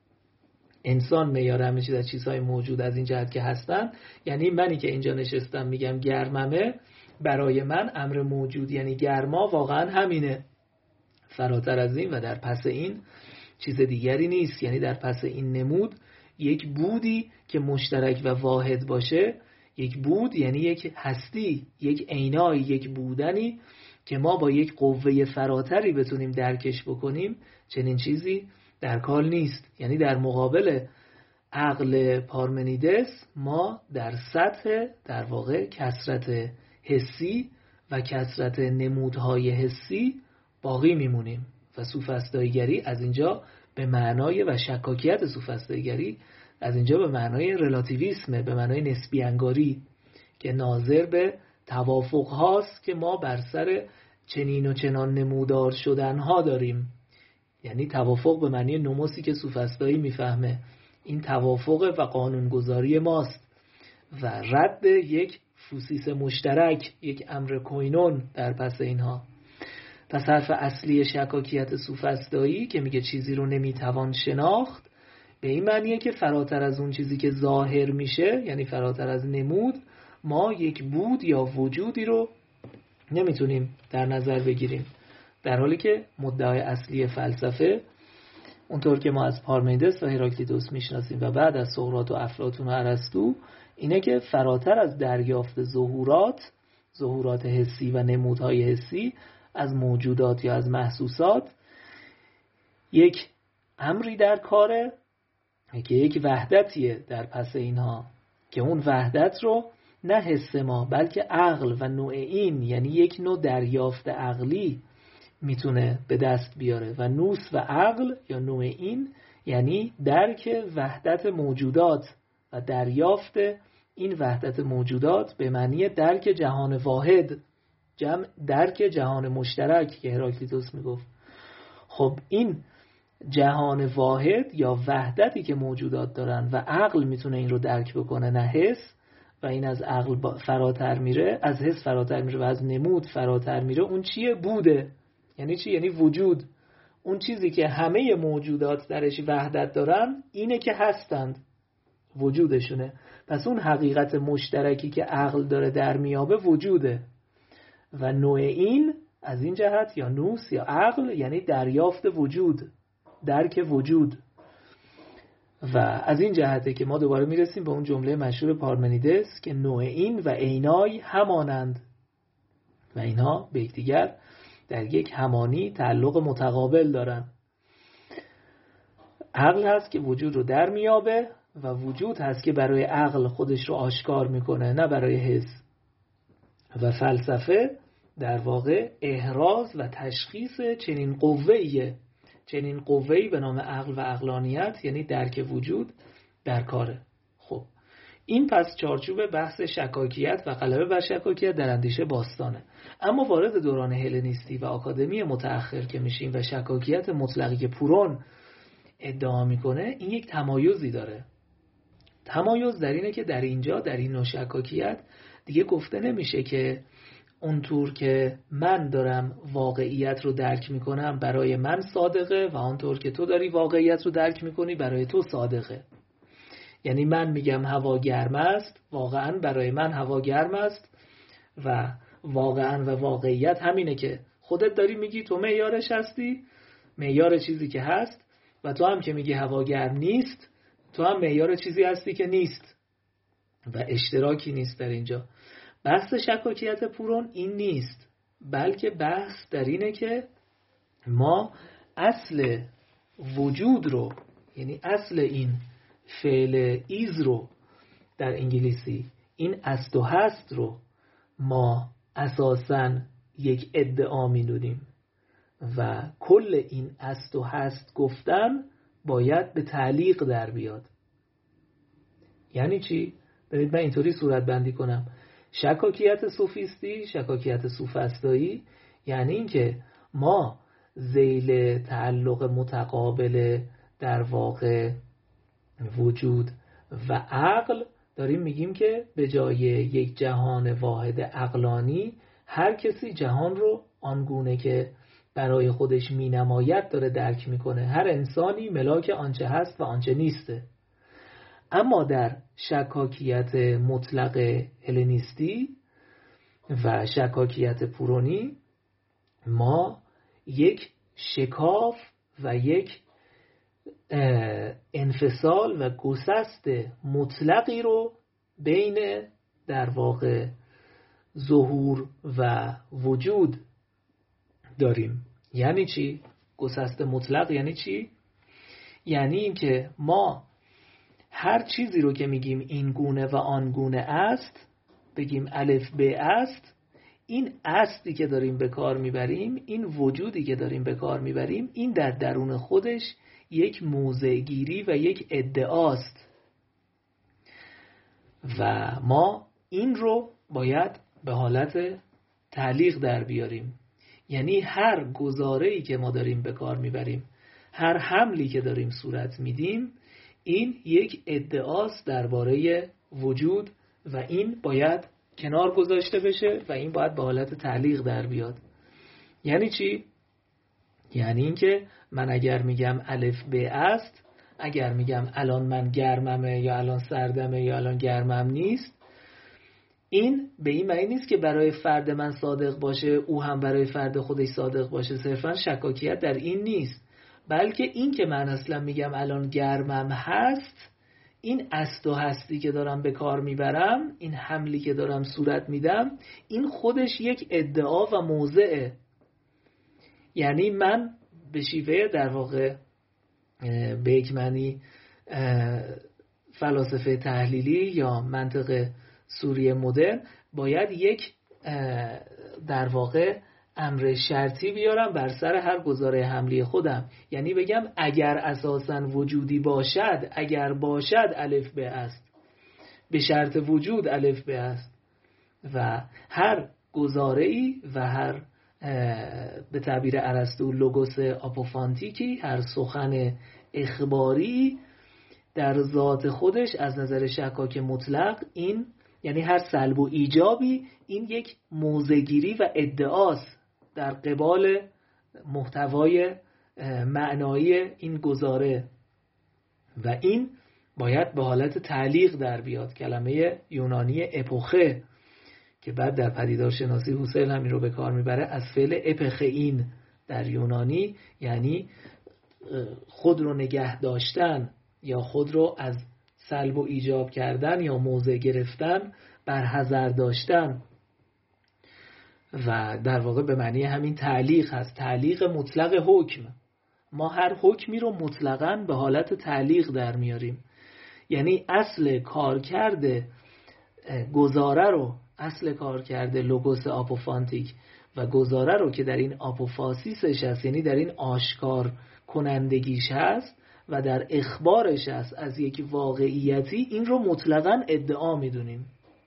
انسان معیار همه چیز از چیزهای موجود از این جهت که هستن، یعنی منی که اینجا نشستم میگم گرممه، برای من امر موجود یعنی گرما واقعا همینه. فراتر از این و در پس این چیز دیگری نیست، یعنی در پس این نمود یک بودی که مشترک و واحد باشه، یک بود یعنی یک هستی، یک عینای، یک بودنی که ما با یک قوه فراتری بتونیم درکش بکنیم، چنین چیزی در کار نیست. یعنی در مقابل عقل پارمنیدس ما در سطح در واقع کثرت حسی و کثرت نمودهای حسی باقی میمونیم و سوفسطائیگری از اینجا به معنای و شکاکیت سوفسطائیگری از اینجا به معنای رلاتیویسم، به معنای نسبی انگاری که ناظر به توافق هاست که ما بر سر چنین و چنان نمودار شدن ها داریم. یعنی توافق به معنی نوموسی که سوفسطایی میفهمه، این توافق و قانونگذاری ماست و رد یک فوسیس مشترک، یک امر کوینون در پس اینها. پس حرف اصلی شکاکیت سوفسطایی که میگه چیزی رو نمیتوان شناخت به این معنیه که فراتر از اون چیزی که ظاهر میشه، یعنی فراتر از نمود، ما یک بود یا وجودی رو نمیتونیم در نظر بگیریم، در حالی که مدعای اصلی فلسفه اونطور که ما از پارمنیدس و هراکلیتوس میشناسیم و بعد از سقراط و افلاطون و ارسطو اینه که فراتر از دریافت ظهورات ظهورات حسی و نمودهای حسی از موجودات یا از محسوسات یک امری در کاره که یک وحدتیه در پس اینها، که اون وحدت رو نه حس ما بلکه عقل و نوع این، یعنی یک نوع دریافت عقلی میتونه به دست بیاره و نوس و عقل یا نوع این یعنی درک وحدت موجودات و دریافت این وحدت موجودات به معنی درک جهان واحد، جمع درک جهان مشترک که هراکلیتوس میگفت. خب این جهان واحد یا وحدتی که موجودات دارن و عقل میتونه این رو درک بکنه نه حس، و این از عقل فراتر میره، از حس فراتر میره و از نمود فراتر میره. اون چیه؟ بوده. یعنی چی؟ یعنی وجود. اون چیزی که همه موجودات درش وحدت دارن اینه که هستند، وجودشونه. پس اون حقیقت مشترکی که عقل داره در میابه وجوده و نوع این از این جهت یا نوس یا عقل یعنی دریافت وجود، درک وجود. و از این جهته که ما دوباره میرسیم به اون جمله مشهور پارمنیدس که نوع این و عینای همانند و اینها به یکدیگر در یک همانی تعلق متقابل دارن. عقل هست که وجود رو در میابه و وجود هست که برای عقل خودش رو آشکار میکنه، نه برای حس. و فلسفه در واقع احراز و تشخیص چنین قوه‌ایه، چنین قوه‌ای به نام عقل و عقلانیت، یعنی درک وجود در کاره. خب این پس چارچوب بحث شکاکیت و غلبه بر شکاکیت در اندیشه باستانه. اما وارد دوران هلنیستی و آکادمی متأخر که میشیم و شکاکیت مطلقی که پورون ادعا میکنه، این یک تمایزی داره. تمایز در اینه که در اینجا در این نوع شکاکیت دیگه گفته نمیشه که اونطور که من دارم واقعیت رو درک میکنم برای من صادقه و اونطور که تو داری واقعیت رو درک میکنی برای تو صادقه. یعنی من میگم هوا گرم است، واقعا برای من هوا گرم است و واقعا و واقعیت همینه که خودت داری میگی، تو معیارش هستی، معیار چیزی که هست، و تو هم که میگی هوا گرم نیست، تو هم معیار چیزی هستی که نیست و اشتراکی نیست در اینجا. بحث شکاکیت پورون این نیست، بلکه بحث در اینه که ما اصل وجود رو، یعنی اصل این فعل ایز رو در انگلیسی، این است و هست رو ما اساساً یک ادعا میدونیم و کل این است و هست گفتن باید به تعلیق در بیاد. یعنی چی؟ برید من اینطوری صورت بندی کنم. شکاکیت سوفیستی، شکاکیت سوفسطایی، یعنی این که ما ذیل تعلق متقابل در واقع وجود و عقل داریم میگیم که به جای یک جهان واحد عقلانی، هر کسی جهان رو آنگونه که برای خودش می نماید داره درک میکنه. هر انسانی ملاک آنچه هست و آنچه نیسته. اما در شکاکیت مطلق هلنیستی و شکاکیت پورونی ما یک شکاف و یک انفصال و گسست مطلقی رو بین در واقع ظهور و وجود داریم. یعنی چی؟ گسست مطلق یعنی چی؟ یعنی این که ما هر چیزی رو که میگیم این گونه و آن گونه است، بگیم الف ب است، این استی که داریم به کار میبریم، این وجودی که داریم به کار میبریم، این در درون خودش یک موضع‌گیری و یک ادعاست و ما این رو باید به حالت تعلیق در بیاریم. یعنی هر گزاره‌ای که ما داریم به کار میبریم، هر حملی که داریم صورت میدیم، این یک ادعاست درباره وجود و این باید کنار گذاشته بشه و این باید به حالت تعلیق در بیاد. یعنی چی؟ یعنی اینکه من اگر میگم الف ب است، اگر میگم الان من گرممه یا الان سردمه یا الان گرمم نیست، این به این معنی نیست که برای فرد من صادق باشه او هم برای فرد خودش صادق باشه. صرفا شکاکیت در این نیست، بلکه این که من اصلا میگم الان گرمم هست، این است و هستی که دارم به کار میبرم، این حملی که دارم صورت میدم، این خودش یک ادعا و موضعه. یعنی من به شیوه در واقع به یک معنی فلاسفه تحلیلی یا منطق سوری مدرن باید یک در واقع امر شرطی بیارم بر سر هر گزاره حملی خودم. یعنی بگم اگر اساساً وجودی باشد، اگر باشد الف ب است، به شرط وجود الف ب است. و هر گزاره‌ای و هر به تعبیر ارسطو لوگوس آپوفانتیکی، هر سخن اخباری در ذات خودش از نظر شکاک مطلق، این یعنی هر سلب و ایجابی، این یک موضع‌گیری و ادعاست در قبال محتوای معنایی این گزاره و این باید به حالت تعلیق در بیاد. کلمه یونانی اپوخه که بعد در پدیدارشناسی هوسل همین رو به کار میبره، از فعل اپخئین در یونانی، یعنی خود رو نگه داشتن یا خود رو از سلب و ایجاب کردن یا موضع گرفتن بر حذر داشتن و در واقع به معنی همین تعلیق هست، تعلیق مطلق حکم. ما هر حکمی رو مطلقاً به حالت تعلیق در میاریم. یعنی اصل کارکرد گزاره رو، اصل کارکرد لوگوس آپوفانتیک و گزاره رو که در این آپوفاسیسش هست، یعنی در این آشکار کنندگیش هست و در اخبارش هست از یک واقعیتی، این رو مطلقاً ادعا میدونیم.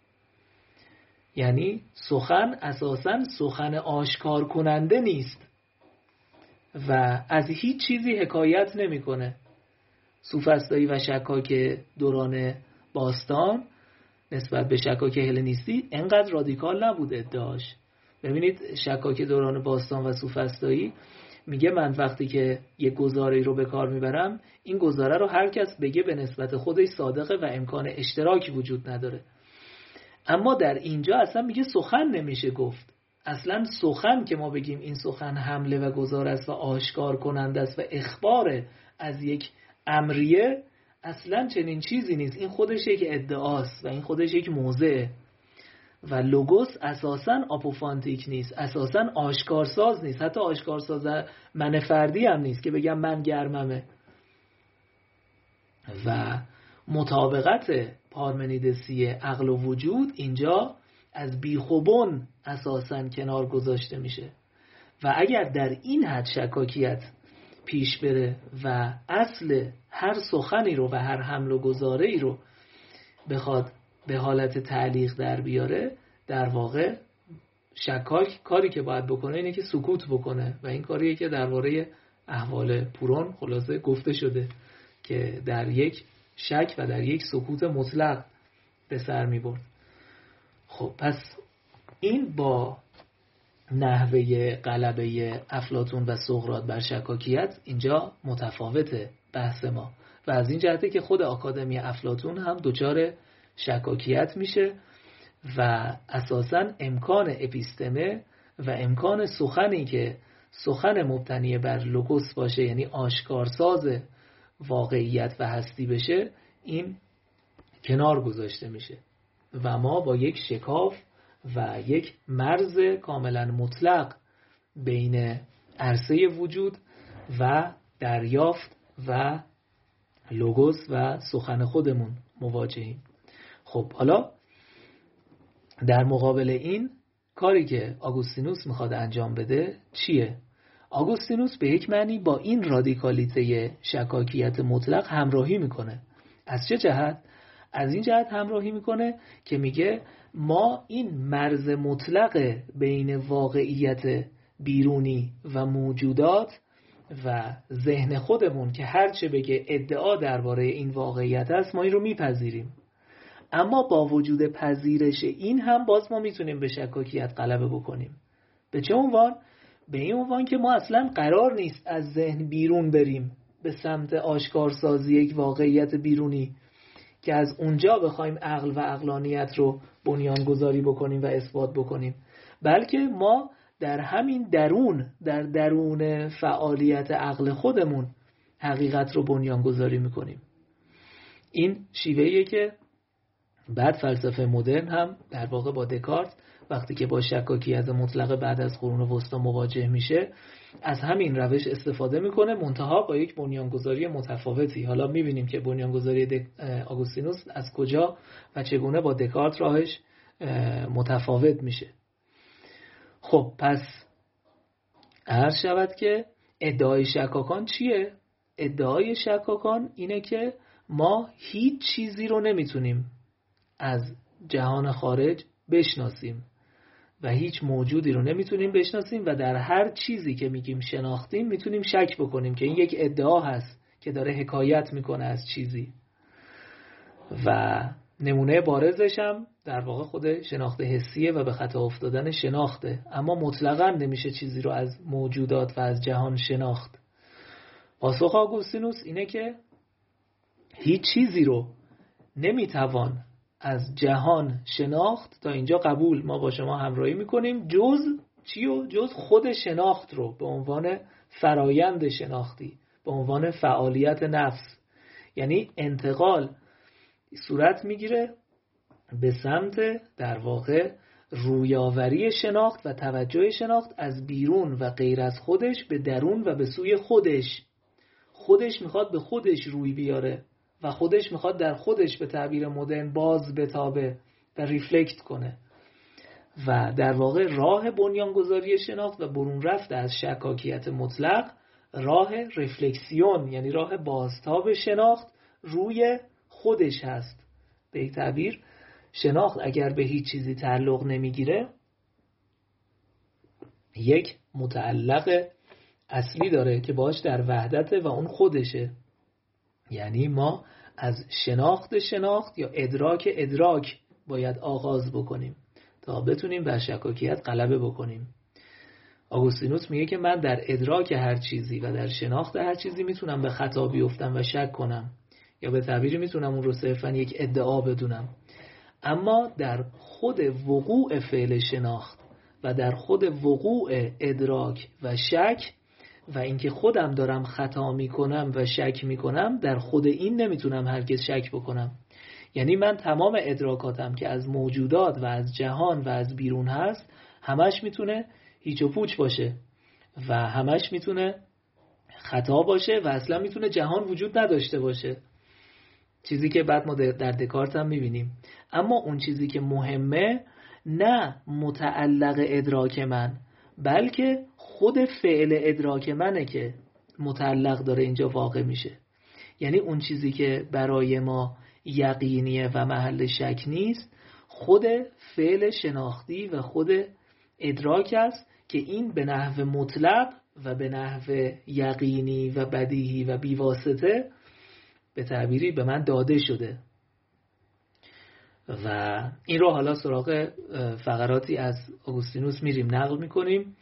یعنی سخن اساساً سخن آشکار کننده نیست و از هیچ چیزی حکایت نمیکنه. سوفسطایی و شکاک دوران باستان نسبت به شکاک هلنیستی انقدر رادیکال نبود ادعاش. ببینید شکاک دوران باستان و سوفسطایی میگه من وقتی که یک گزاره‌ای رو به کار میبرم، این گزاره رو هر کس بگه به نسبت خودش صادقه و امکان اشتراکی وجود نداره. اما در اینجا اصلا میگه سخن نمیشه گفت. اصلا سخن که ما بگیم این سخن حمله و گزاره است و آشکار کننده است و اخبار از یک امریه، اصلا چنین چیزی نیست. این خودش یک ادعاست و این خودش یک موضعه و لوگوس اساساً آپوفانتیک نیست، اساساً آشکارساز نیست، حتی آشکارساز من فردی هم نیست که بگم من گرممه. و مطابقت پارمنیدسی عقل و وجود اینجا از بیخوبون اساساً کنار گذاشته میشه و اگر در این حد شکاکیت پیش بره و اصل هر سخنی رو و هر حمل و گزاره‌ای رو بخواد به حالت تعلیق در بیاره، در واقع شکاک کاری که باید بکنه اینه که سکوت بکنه و این کاریه که درباره احوال پورون خلاصه گفته شده که در یک شک و در یک سکوت مطلق به سر می برد. خب پس این با نحوه غلبه افلاطون و سقراط بر شکاکیت اینجا متفاوته بحث ما و از این جهته که خود آکادمی افلاطون هم دچار شکاکیت میشه و اساساً امکان اپیستمه و امکان سخنی که سخن مبتنی بر لوگوس باشه، یعنی آشکارساز واقعیت و هستی بشه، این کنار گذاشته میشه و ما با یک شکاف و یک مرز کاملا مطلق بین عرصه وجود و دریافت و لوگوس و سخن خودمون مواجهیم. خب حالا در مقابل این کاری که آگوستینوس میخواد انجام بده چیه؟ آگوستینوس به یک معنی با این رادیکالیته شکاکیت مطلق همراهی میکنه. از چه جهت؟ از این جهت همراهی میکنه که میگه ما این مرز مطلق بین واقعیت بیرونی و موجودات و ذهن خودمون که هرچه بگه ادعا درباره این واقعیت است، ما این رو میپذیریم. اما با وجود پذیرش این هم باز ما میتونیم به شکاکیت غلبه بکنیم. به چه عنوان؟ به این عنوان که ما اصلا قرار نیست از ذهن بیرون بریم به سمت آشکارسازی یک واقعیت بیرونی که از اونجا بخوایم عقل و عقلانیت رو بنیانگذاری بکنیم و اثبات بکنیم، بلکه ما در همین درون، در درون فعالیت عقل خودمون حقیقت رو بنیانگذاری میکنیم. این شیوهیه که بعد فلسفه مدرن هم در واقع با دکارت وقتی که با شکاکیت مطلق بعد از قرون وسطا مواجه میشه از همین روش استفاده میکنه، منتها با یک بنیانگذاری متفاوتی. حالا میبینیم که بنیانگذاری آگوستینوس از کجا و چگونه با دکارت راهش متفاوت میشه. خب پس عرض شود که ادعای شکاکان چیه؟ ادعای شکاکان اینه که ما هیچ چیزی رو نمیتونیم از جهان خارج بشناسیم و هیچ موجودی رو نمیتونیم بشناسیم و در هر چیزی که میگیم شناختیم میتونیم شک بکنیم که این یک ادعا هست که داره حکایت میکنه از چیزی. و نمونه بارزش هم در واقع خود شناخت حسیه و به خطا افتادن شناخته، اما مطلقاً نمیشه چیزی رو از موجودات و از جهان شناخت. پاسخ آگوستینوس اینه که هیچ چیزی رو نمیتوان از جهان شناخت. تا اینجا قبول، ما با شما همراهی میکنیم. جز چیو؟ جز خود شناخت رو به عنوان فرایند شناختی، به عنوان فعالیت نفس، یعنی انتقال صورت میگیره به سمت در واقع رویاوری شناخت و توجه شناخت از بیرون و غیر از خودش به درون و به سوی خودش. خودش میخواد به خودش روی بیاره و خودش میخواد در خودش به تعبیر مدرن باز بتابه و ریفلکت کنه و در واقع راه بنیانگذاری شناخت و برون رفت از شکاکیت مطلق راه رفلکسیون، یعنی راه بازتاب شناخت روی خودش هست. به یک تعبیر شناخت اگر به هیچ چیزی تعلق نمیگیره یک متعلق اصلی داره که باش در وحدته و اون خودشه. یعنی ما از شناخت شناخت یا ادراک ادراک باید آغاز بکنیم تا بتونیم بر شکاکیت غلبه بکنیم. آگوستینوس میگه که من در ادراک هر چیزی و در شناخت هر چیزی میتونم به خطا بیفتم و شک کنم، یا به تعبیری میتونم اون رو صرفاً یک ادعا بدونم، اما در خود وقوع فعل شناخت و در خود وقوع ادراک و شک و اینکه خودم دارم خطا میکنم و شک میکنم، در خود این نمیتونم هرگز شک بکنم. یعنی من تمام ادراکاتم که از موجودات و از جهان و از بیرون هست همش میتونه هیچ و پوچ باشه و همش میتونه خطا باشه و اصلا میتونه جهان وجود نداشته باشه، چیزی که بعد ما در دکارت هم میبینیم. اما اون چیزی که مهمه نه متعلق ادراک من، بلکه خود فعل ادراک منه که متعلق داره اینجا واقع میشه. یعنی اون چیزی که برای ما یقینیه و محل شک نیست خود فعل شناختی و خود ادراک است که این به نحو مطلق و به نحو یقینی و بدیهی و بیواسطه به تعبیری به من داده شده. و این رو حالا سراغ فقراتی از آگوستینوس میریم نقل میکنیم.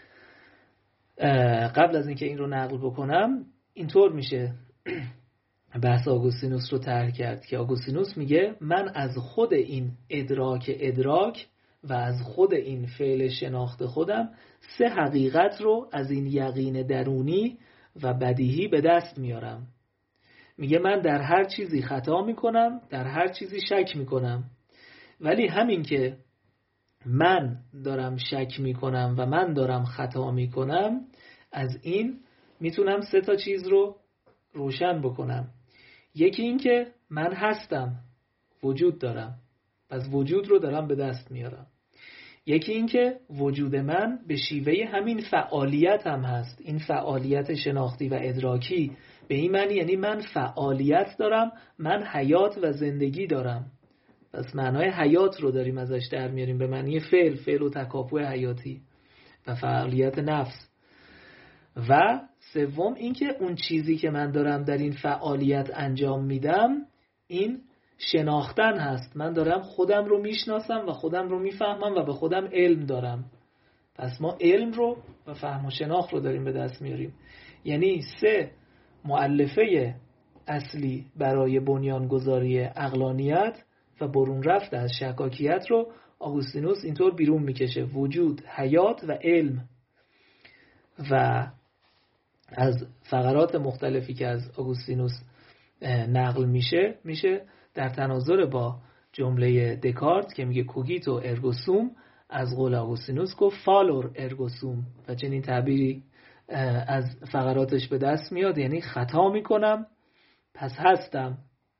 قبل از اینکه این رو نقل بکنم اینطور میشه بحث آگوستینوس رو طرح کرد که آگوستینوس میگه من از خود این ادراک ادراک و از خود این فعل شناخت خودم سه حقیقت رو از این یقین درونی و بدیهی به دست میارم. میگه من در هر چیزی خطا میکنم، در هر چیزی شک میکنم، ولی همین که من دارم شک میکنم و من دارم خطا میکنم، از این میتونم سه تا چیز رو روشن بکنم. یکی این که من هستم، وجود دارم، پس وجود رو دارم به دست میارم. یکی این که وجود من به شیوه همین فعالیت هم هست، این فعالیت شناختی و ادراکی. به این معنی یعنی من فعالیت دارم، من حیات و زندگی دارم. پس معنای حیات رو داریم ازش در میاریم به معنی فعل، فعل و تکاپو حیاتی و فعالیت نفس. و سوم این که اون چیزی که من دارم در این فعالیت انجام میدم این شناختن هست. من دارم خودم رو میشناسم و خودم رو میفهمم و به خودم علم دارم. پس ما علم رو و فهم و شناخت رو داریم به دست میاریم. یعنی سه مؤلفه اصلی برای بنیانگذاری عقلانیت و برون رفت از شکاکیت رو آگوستینوس اینطور بیرون میکشه: وجود، حیات و علم. و از فقرات مختلفی که از آگوستینوس نقل میشه میشه در تناظر با جمله دکارت که میگه کوگیتو ارگو سوم، از قول آگوستینوس گفت فالور ارگو سوم، و چنین تعبیری از فقراتش به دست میاد، یعنی خطا میکنم پس هستم.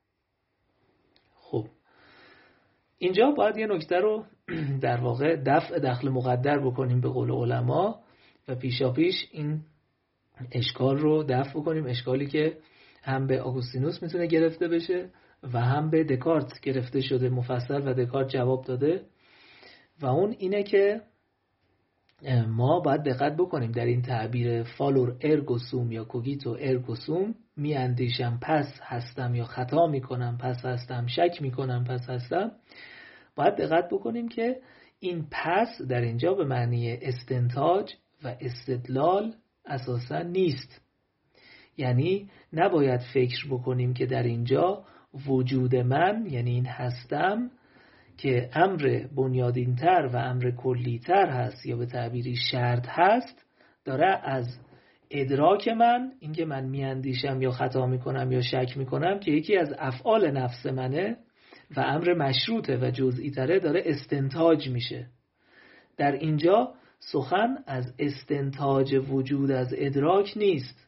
خب اینجا باید یه نکته رو در واقع دفع دخل مقدر بکنیم به قول علما و پیشا پیش این اشکال رو دفع بکنیم، اشکالی که هم به آگوستینوس میتونه گرفته بشه و هم به دکارت گرفته شده مفصل و دکارت جواب داده. و اون اینه که ما باید دقت بکنیم در این تعبیر فالور ارگو سوم یا کوگیتو ارگو سوم، می اندیشم پس هستم یا خطا میکنم پس هستم، شک میکنم پس هستم، باید دقت بکنیم که این پس در اینجا به معنی استنتاج و استدلال اساسا نیست. یعنی نباید فکر بکنیم که در اینجا وجود من، یعنی این هستم که امر بنیادین‌تر و امر کلی‌تر هست یا به تعبیری شرط هست، داره از ادراک من، اینکه من میاندیشم یا خطا میکنم یا شک میکنم که یکی از افعال نفس منه و امر مشروطه و جزئی تره، داره استنتاج میشه. در اینجا سخن از استنتاج وجود از ادراک نیست.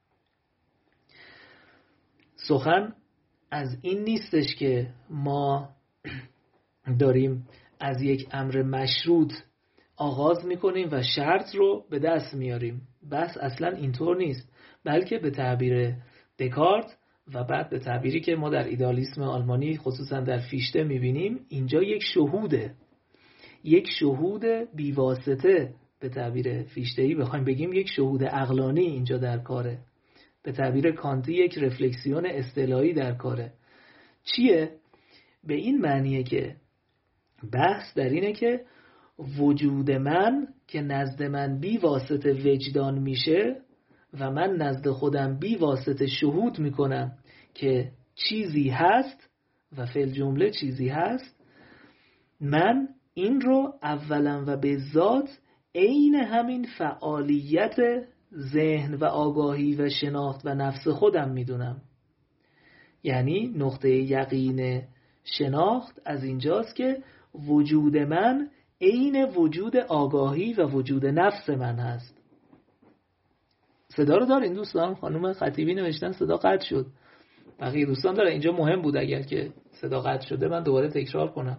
سخن از این نیستش که ما داریم از یک امر مشروط آغاز میکنیم و شرط رو به دست میاریم. بس اصلا اینطور نیست، بلکه به تعبیر دکارت و بعد به تعبیری که ما در ایدالیسم آلمانی خصوصا در فیشته میبینیم، اینجا یک شهوده، یک شهود بیواسطه. به تعبیر فیشته‌ای بخوایم بگیم یک شهود عقلانی اینجا در کاره. به تعبیر کانتی یک رفلکسیون اصطلاحی در کاره. چیه؟ به این معنیه که بحث در اینه که وجود من که نزد من بی واسطه وجدان میشه و من نزد خودم بی واسطه شهود میکنم که چیزی هست و فی الجمله چیزی هست، من این رو اولا و به ذات عین همین فعالیت ذهن و آگاهی و شناخت و نفس خودم میدونم. یعنی نقطه یقین شناخت از اینجاست که وجود من عین وجود آگاهی و وجود نفس من هست. صدا رو دارین دوستان؟ خانم خطیبی نوشتن صدا قطع شد. بقیه دوستان داره؟ اینجا مهم بود اگر که صدا قطع شده من دوباره تکرار کنم.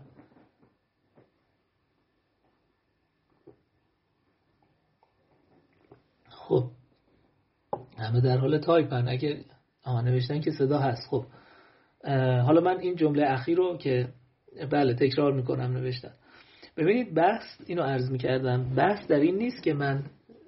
خب همه در حال تایپن. اگه آها نوشتن که صدا هست. خب حالا من این جمله اخیر رو که بله تکرار میکنم نوشتم. ببینید بحث اینو عرض میکردم، بحث در این نیست که من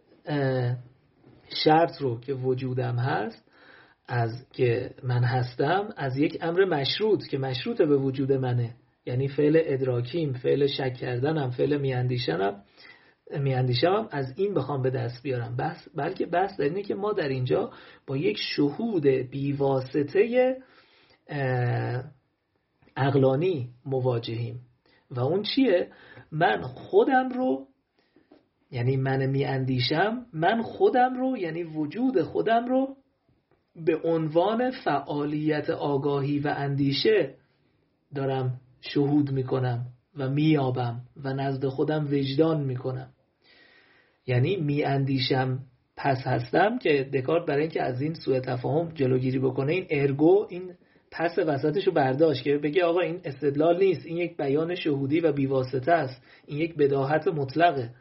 شرط رو که وجودم هست از که من هستم از یک امر مشروط که مشروط به وجود منه، یعنی فعل ادراکیم، فعل شک کردنم، فعل میاندیشنم میاندیشم از این بخوام به دست بیارم. بحث بلکه بحث در اینه که ما در اینجا با یک شهود بیواسطه عقلانی مواجهیم و اون چیه؟ من خودم رو، یعنی من میاندیشم، من خودم رو یعنی وجود خودم رو به عنوان فعالیت آگاهی و اندیشه دارم شهود میکنم و میابم و نزد خودم وجدان میکنم. یعنی میاندیشم پس هستم که دکارت برای اینکه از این سوء تفاهم جلوگیری بکنه این ارگو، این پس وسطشو برداشت که بگه آقا این استدلال نیست، این یک بیان شهودی و بیواسطه است، این یک بداهت مطلقه.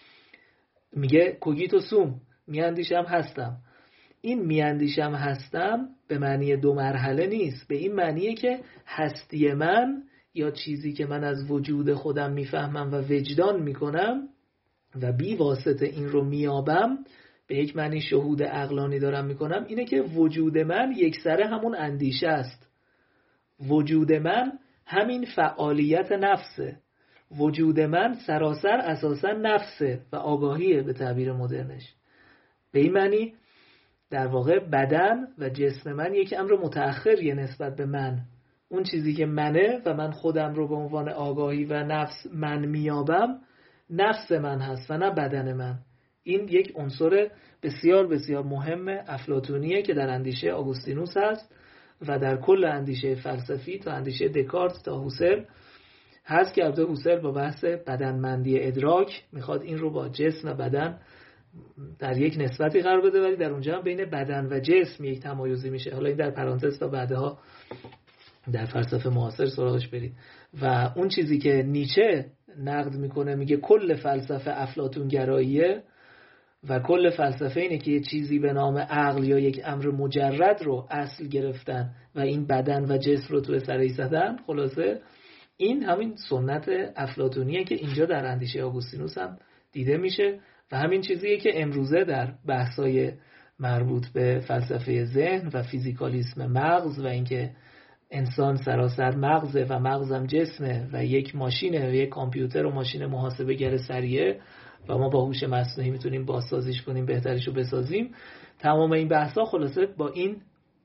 میگه کوگیتو سوم، میاندیشم هستم. این میاندیشم هستم به معنی دو مرحله نیست، به این معنیه که هستی من یا چیزی که من از وجود خودم میفهمم و وجدان میکنم و بی واسطه این رو میابم، به یک معنی شهود عقلانی دارم میکنم، اینه که وجود من یک سره همون اندیشه است. وجود من همین فعالیت نفسه. وجود من سراسر اساسا نفسه و آگاهیه به تعبیر مدرنش. به این معنی در واقع بدن و جسم من یک امر متأخریه نسبت به من. اون چیزی که منه و من خودم رو به عنوان آگاهی و نفس من میابم، نفس من هست و نه بدن من. این یک عنصر بسیار بسیار مهم افلاطونیه که در اندیشه آگوستینوس هست و در کل اندیشه فلسفی تا اندیشه دکارت تا هوسل هست که البته هوسل با بحث بدنمندی ادراک میخواد این رو با جسم و بدن در یک نسبتی قرار بده، ولی در اونجا هم بین بدن و جسم یک تمایزی میشه. حالا این در پرانتز تا بعدها در فلسفه معاصر سراغش برید. و اون چیزی که نیچه نقد میکنه، میگه کل فلسفه افلاطون گراییه و کل فلسفه اینه که یه چیزی به نام عقل یا یک امر مجرد رو اصل گرفتن و این بدن و جسم رو توی سرش زدن. خلاصه این همین سنت افلاطونیه که اینجا در اندیشه آگوستینوس هم دیده میشه و همین چیزیه که امروزه در بحثای مربوط به فلسفه ذهن و فیزیکالیسم مغز و اینکه انسان سراسر مغزه و مغزم جسمه و یک ماشینه و یک کامپیوتر و ماشین محاسبه گر سریعه و ما با هوش مصنوعی میتونیم بازسازیش کنیم، بهترشو بسازیم. تمام این بحثا خلاصه با این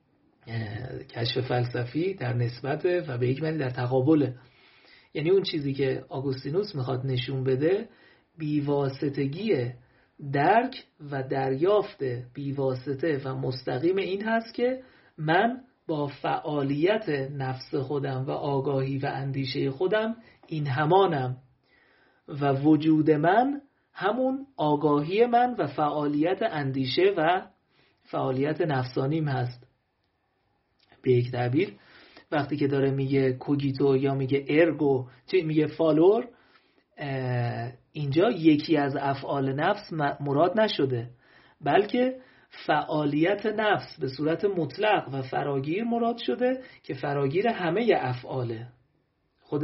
کشف فلسفی در نسبت و به یک معنی در تقابله. یعنی اون چیزی که آگوستینوس میخواد نشون بده بیواسطگی درک و دریافت بیواسطه و مستقیم این هست که من با فعالیت نفس خودم و آگاهی و اندیشه خودم این همانم و وجود من همون آگاهی من و فعالیت اندیشه و فعالیت نفسانیم هست. به یک تعبیر وقتی که داره میگه کوگیتو یا میگه ارگو چه میگه فالور، اینجا یکی از افعال نفس مراد نشده، بلکه فعالیت نفس به صورت مطلق و فراگیر مراد شده که فراگیر همه افعاله. خود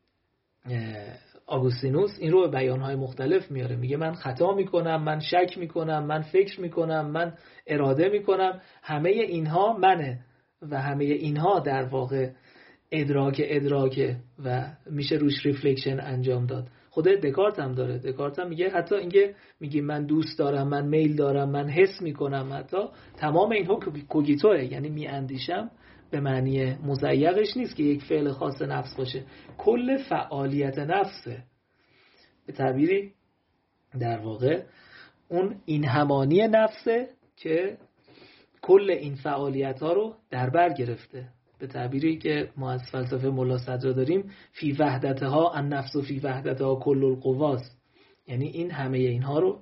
آگوستینوس این رو به بیانهای مختلف میاره، میگه من خطا میکنم، من شک میکنم، من فکر میکنم، من اراده میکنم، همه اینها منه و همه اینها در واقع ادراک ادراکه و میشه روش ریفلکشن انجام داد. خود دکارت هم داره. دکارت هم میگه حتی اینکه میگه من دوست دارم، من میل دارم، من حس میکنم، حتی تمام اینها کوگیتوه، یعنی میاندیشم به معنی مزیقش نیست که یک فعل خاص نفس باشه، کل فعالیت نفسه. به تعبیری در واقع اون این همانی نفسه که کل این فعالیت ها رو در بر گرفته. به تعبیری که ما از فلسفه ملا صدرا داریم، فی وحدتها النفس و فی وحدتها کل القواس، یعنی این همه اینها رو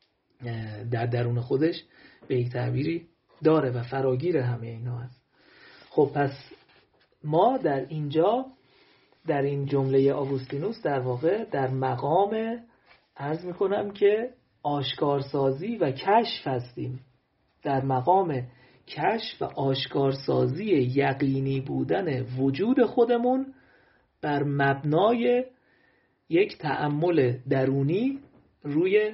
در درون خودش به یک تعبیری داره و فراگیر همه اینها هست. خب پس ما در اینجا در این جمله آگوستینوس در واقع در مقام عرض میکنم که آشکارسازی و کشف هستیم، در مقام کشف و آشکارسازی یقینی بودن وجود خودمون بر مبنای یک تأمل درونی روی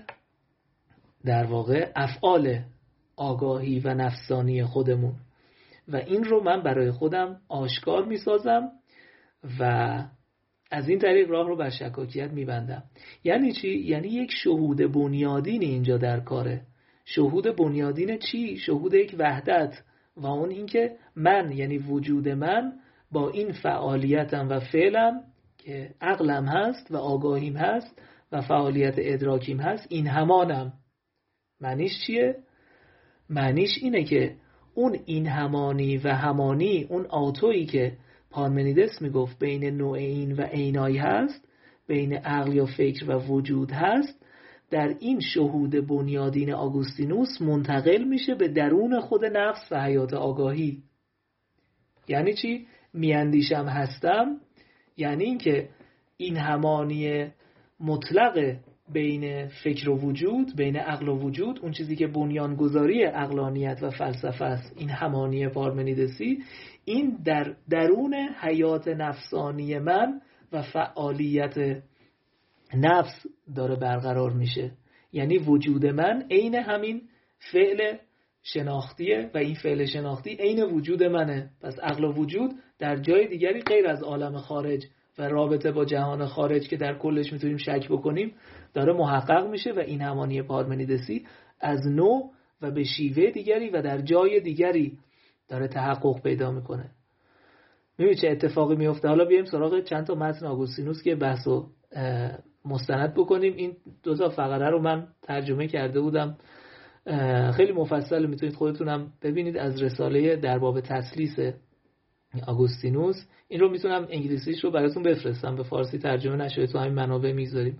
در واقع افعال آگاهی و نفسانی خودمون و این رو من برای خودم آشکار میسازم و از این طریق راه رو بر شکاکیت میبندم. یعنی چی؟ یعنی یک شهود بنیادینی اینجا در کاره. شهود بنیادین چی؟ شهود یک وحدت و اون این که من یعنی وجود من با این فعالیتم و فعلم که عقلم هست و آگاهیم هست و فعالیت ادراکیم هست این همانم. معنیش چیه؟ معنیش اینه که اون این همانی و همانی، اون آتویی که پارمنیدس میگفت بین نوعین و عینایی هست، بین عقل یا فکر و وجود هست، در این شهود بنیادین آگوستینوس منتقل میشه به درون خود نفس و حیات آگاهی. یعنی چی؟ میاندیشم هستم، یعنی این که این همانی مطلق بین فکر و وجود، بین عقل و وجود، اون چیزی که بنیانگذاری عقلانیت و فلسفه است، این همانی پارمنیدسی، این در درون حیات نفسانی من و فعالیت نفس داره برقرار میشه. یعنی وجود من عین همین فعل شناختیه و این فعل شناختی عین وجود منه. پس عقل و وجود در جای دیگری غیر از عالم خارج و رابطه با جهان خارج که در کلش میتونیم شک بکنیم داره محقق میشه و این همانی پارمنیدسی از نو و به شیوه دیگری و در جای دیگری داره تحقق پیدا میکنه. میبینید چه اتفاقی میفته. حالا بیایم سراغ چند تا متن آگوستینوس که بحثو مستند بکنیم. این دو تا فقره رو من ترجمه کرده بودم، خیلی مفصل، میتونید خودتونم ببینید، از رساله در باب تثلیث آگوستینوس. این رو میتونم انگلیسیش رو براتون بفرستم، به فارسی ترجمه نشده، تو همین منابع میذاریم.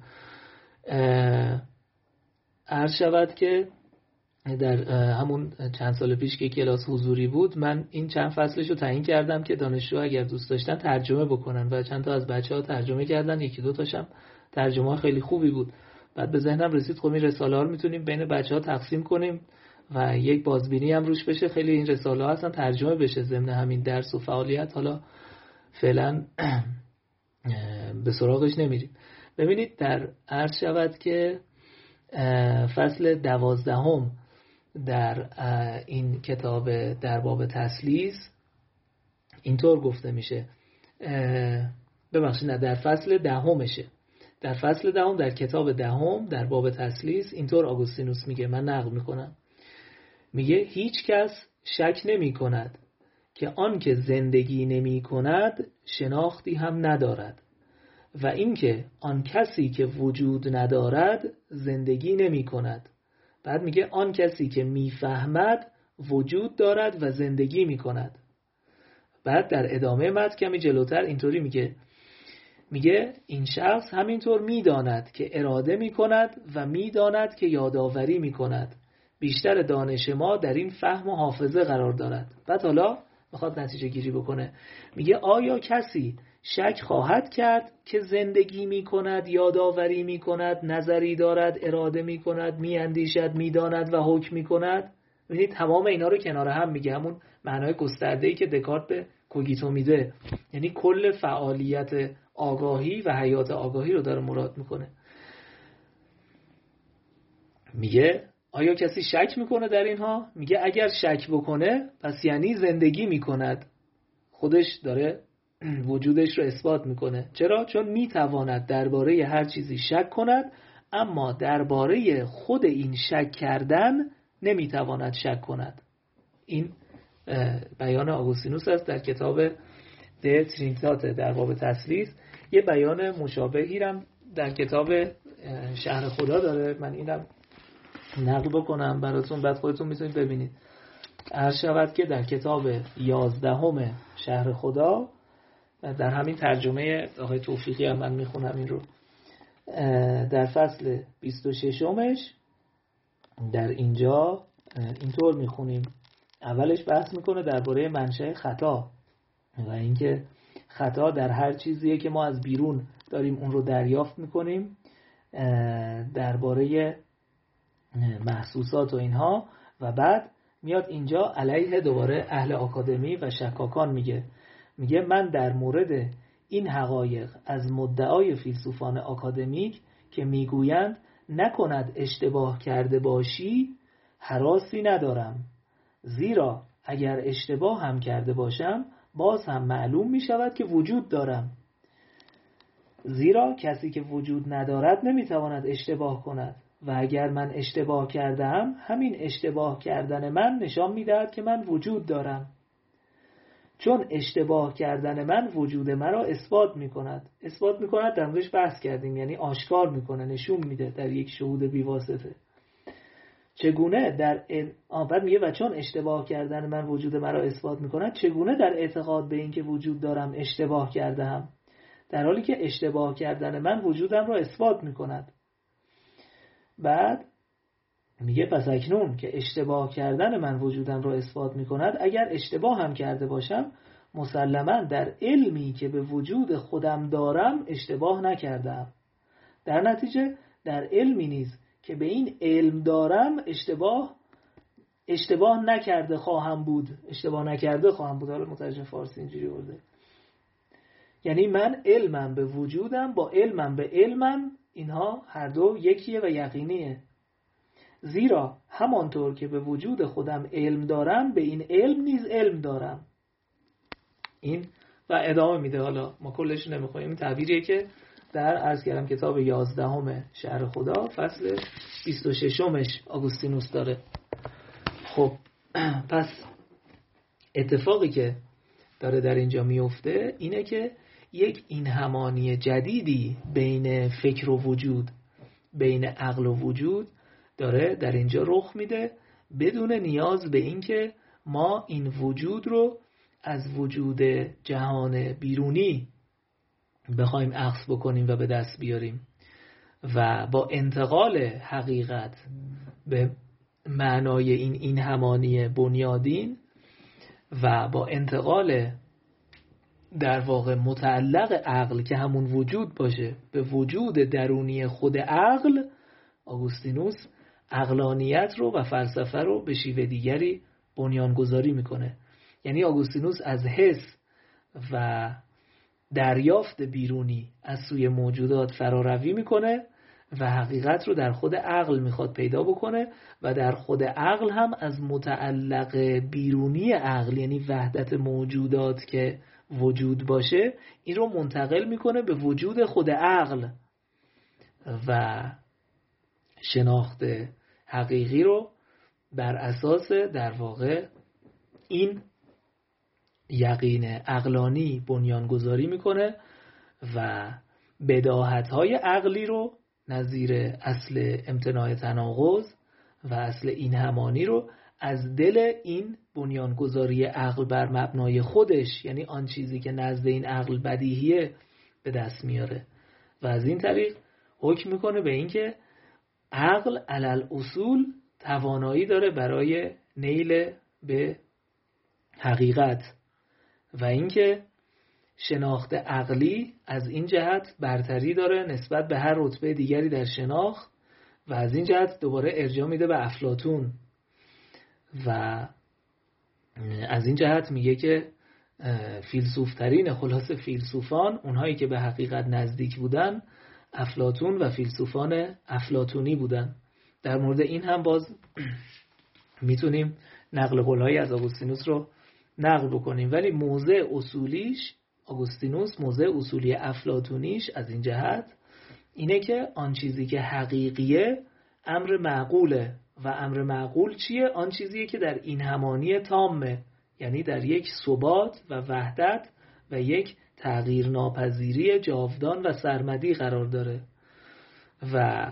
عرض شود که در همون چند سال پیش که کلاس حضوری بود، من این چند فصلش رو تعیین کردم که دانشجو اگر دوست داشتن ترجمه بکنن و چند تا از بچه‌ها ترجمه کردن، یکی دو تاشم ترجمه خیلی خوبی بود. بعد به ذهنم رسید خب این رساله ها رو میتونیم بین بچه‌ها تقسیم کنیم و یک بازبینی هم روش بشه. خیلی این رساله ها اصلا ترجمه بشه ضمن همین درس و فعالیت. حالا فعلا به سراغش نمیریم. ببینید در عرض شود که فصل دوازدهم در این کتاب در باب تثلیث اینطور گفته میشه، ببخشید نه، در فصل دهمشه. در فصل دهم در کتاب دهم در باب تثلیث اینطور آگوستینوس میگه، من نقل میکنم، میگه هیچ کس شک نمی کند که آن که زندگی نمی کند شناختی هم ندارد و اینکه آن کسی که وجود ندارد زندگی نمی کند. بعد میگه آن کسی که میفهمد وجود دارد و زندگی می کند. بعد در ادامه متن کمی جلوتر اینطوری میگه، میگه این شخص همینطور میداند که اراده می کند و میداند که یادآوری می کند. بیشتر دانش ما در این فهم و حافظه قرار دارد. بعد حالا میخواد نتیجه گیری بکنه، میگه آیا کسی شک خواهد کرد که زندگی می کند، یادآوری می کند، نظری دارد، اراده می کند، می اندیشد، می داند و حکم می کند؟ ببینید تمام اینا رو کنار هم میگه، همون معنای گسترده‌ای که دکارت به کوگیتو میده، یعنی کل فعالیت آگاهی و حیات آگاهی رو داره مراد میکنه. میگه آیا کسی شک میکنه در اینها؟ میگه اگر شک بکنه پس یعنی زندگی میکند، خودش داره وجودش رو اثبات میکنه. چرا؟ چون میتواند درباره هر چیزی شک کند اما درباره خود این شک کردن نمیتواند شک کند. این بیان آگوستینوس است در کتاب ده ترینیتات در باب تثلیث. یه بیان مشابهی هم در کتاب شهر خدا داره، من اینم نقل بکنم براتون، بعد خودتون میتونید ببینید. عرض شود که در کتاب یازدهم شهر خدا در همین ترجمه آقای توفیقی هم من میخونم این رو، در فصل بیست و ششمش در اینجا اینطور میخونیم. اولش بحث میکنه درباره منشأ خطا و اینکه خطا در هر چیزیه که ما از بیرون داریم اون رو دریافت میکنیم، درباره محسوسات و اینها. و بعد میاد اینجا علیه دوباره اهل آکادمی و شکاکان میگه، میگه من در مورد این حقایق از مدعای فیلسوفان آکادمیک که میگویند نکند اشتباه کرده باشی هراسی ندارم، زیرا اگر اشتباه هم کرده باشم باز هم معلوم می شود که وجود دارم، زیرا کسی که وجود ندارد نمیتواند اشتباه کند و اگر من اشتباه کردم همین اشتباه کردن من نشان میدهد که من وجود دارم، چون اشتباه کردن من وجود مرا اثبات میکند. اثبات میکند در موردش بحث کردیم، یعنی آشکار میکنه، نشون میده در یک شهود بیواسطه. چگونه در آنفر میگه و چون اشتباه کردن من وجود مرا اثبات میکند، چگونه در اعتقاد به این که وجود دارم اشتباه کردم، در حالی که اشتباه کردن من وجودم را اثبات میکند. بعد میگه پس اکنون که اشتباه کردن من وجودم را اثبات میکند، اگر اشتباه هم کرده باشم مسلماً در علمی که به وجود خودم دارم اشتباه نکردم. در نتیجه در علمی نیز که به این علم دارم اشتباه اشتباه نکرده خواهم بود اشتباه نکرده خواهم بود حالا مترجم فارسی اینجوری برده. یعنی من علمم به وجودم با علمم به علمم، اینها هر دو یکیه و یقینیه. زیرا همانطور که به وجود خودم علم دارم به این علم نیز علم دارم. این و ادامه میده. حالا ما کلش نمیخوایم. این تعبیریه که در عرض کردم کتاب یازدهم شرح خدا فصل بیست و ششمش آگوستینوس داره. خب پس اتفاقی که داره در اینجا میفته اینه که یک این همانی جدیدی بین فکر و وجود، بین عقل و وجود داره در اینجا رخ میده، بدون نیاز به این که ما این وجود رو از وجود جهان بیرونی بخوایم اخذ بکنیم و به دست بیاریم و با انتقال حقیقت به معنای این این همانی بنیادین و با انتقال در واقع متعلق عقل که همون وجود باشه به وجود درونی خود عقل، آگوستینوس عقلانیت رو و فلسفه رو به شیوه دیگری بنیانگذاری میکنه. یعنی آگوستینوس از حس و دریافت بیرونی از سوی موجودات فراروی میکنه و حقیقت رو در خود عقل میخواد پیدا بکنه و در خود عقل هم از متعلق بیرونی عقل، یعنی وحدت موجودات که وجود باشه، این رو منتقل میکنه به وجود خود عقل و شناخت حقیقی رو بر اساس در واقع این یقین عقلانی بنیانگذاری میکنه و بداهت‌های عقلی رو نظیر اصل امتناع تناقض و اصل این همانی رو از دل این بنیانگذاری عقل بر مبنای خودش، یعنی آن چیزی که نزد این عقل بدیهیه، به دست میاره و از این طریق حکم میکنه به این که عقل علل اصول توانایی داره برای نیل به حقیقت و اینکه شناخت عقلی از این جهت برتری داره نسبت به هر رتبه دیگری در شناخت و از این جهت دوباره ارجاع میده به افلاطون و از این جهت میگه که فیلسوفترین خلاص فیلسوفان اونهایی که به حقیقت نزدیک بودن افلاطون و فیلسوفان افلاطونی بودن. در مورد این هم باز میتونیم نقل قول‌هایی از آگوستینوس رو نقل بکنیم، ولی موضع اصولیش آگوستینوس موضع اصولی افلاطونیش از این جهت اینه که آن چیزی که حقیقیه امر معقوله و امر معقول چیه؟ آن چیزیه که در این همانی تامه، یعنی در یک ثبات و وحدت و یک تغییر ناپذیری جاودان و سرمدی قرار داره و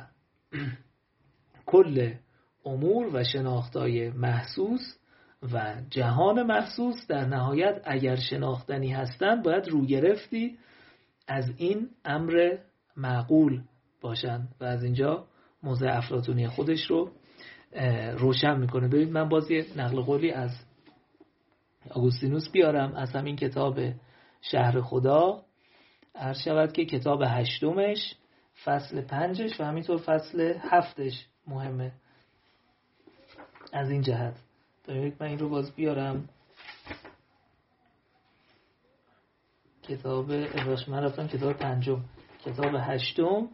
کل امور و شناختای محسوس و جهان محسوس در نهایت اگر شناختنی هستند باید رو گرفتی از این امر معقول باشن و از اینجا موضع افلاطونی خودش رو روشن میکنه. ببینید من باز یه نقل قولی از آگوستینوس بیارم از همین کتاب شهر خدا. عرض شود که کتاب هشتمش فصل پنجش و همینطور فصل هفتش مهمه از این جهت. ببینید من این رو باز بیارم. کتاب ابراش من رفتم کتاب پنجم، کتاب هشتم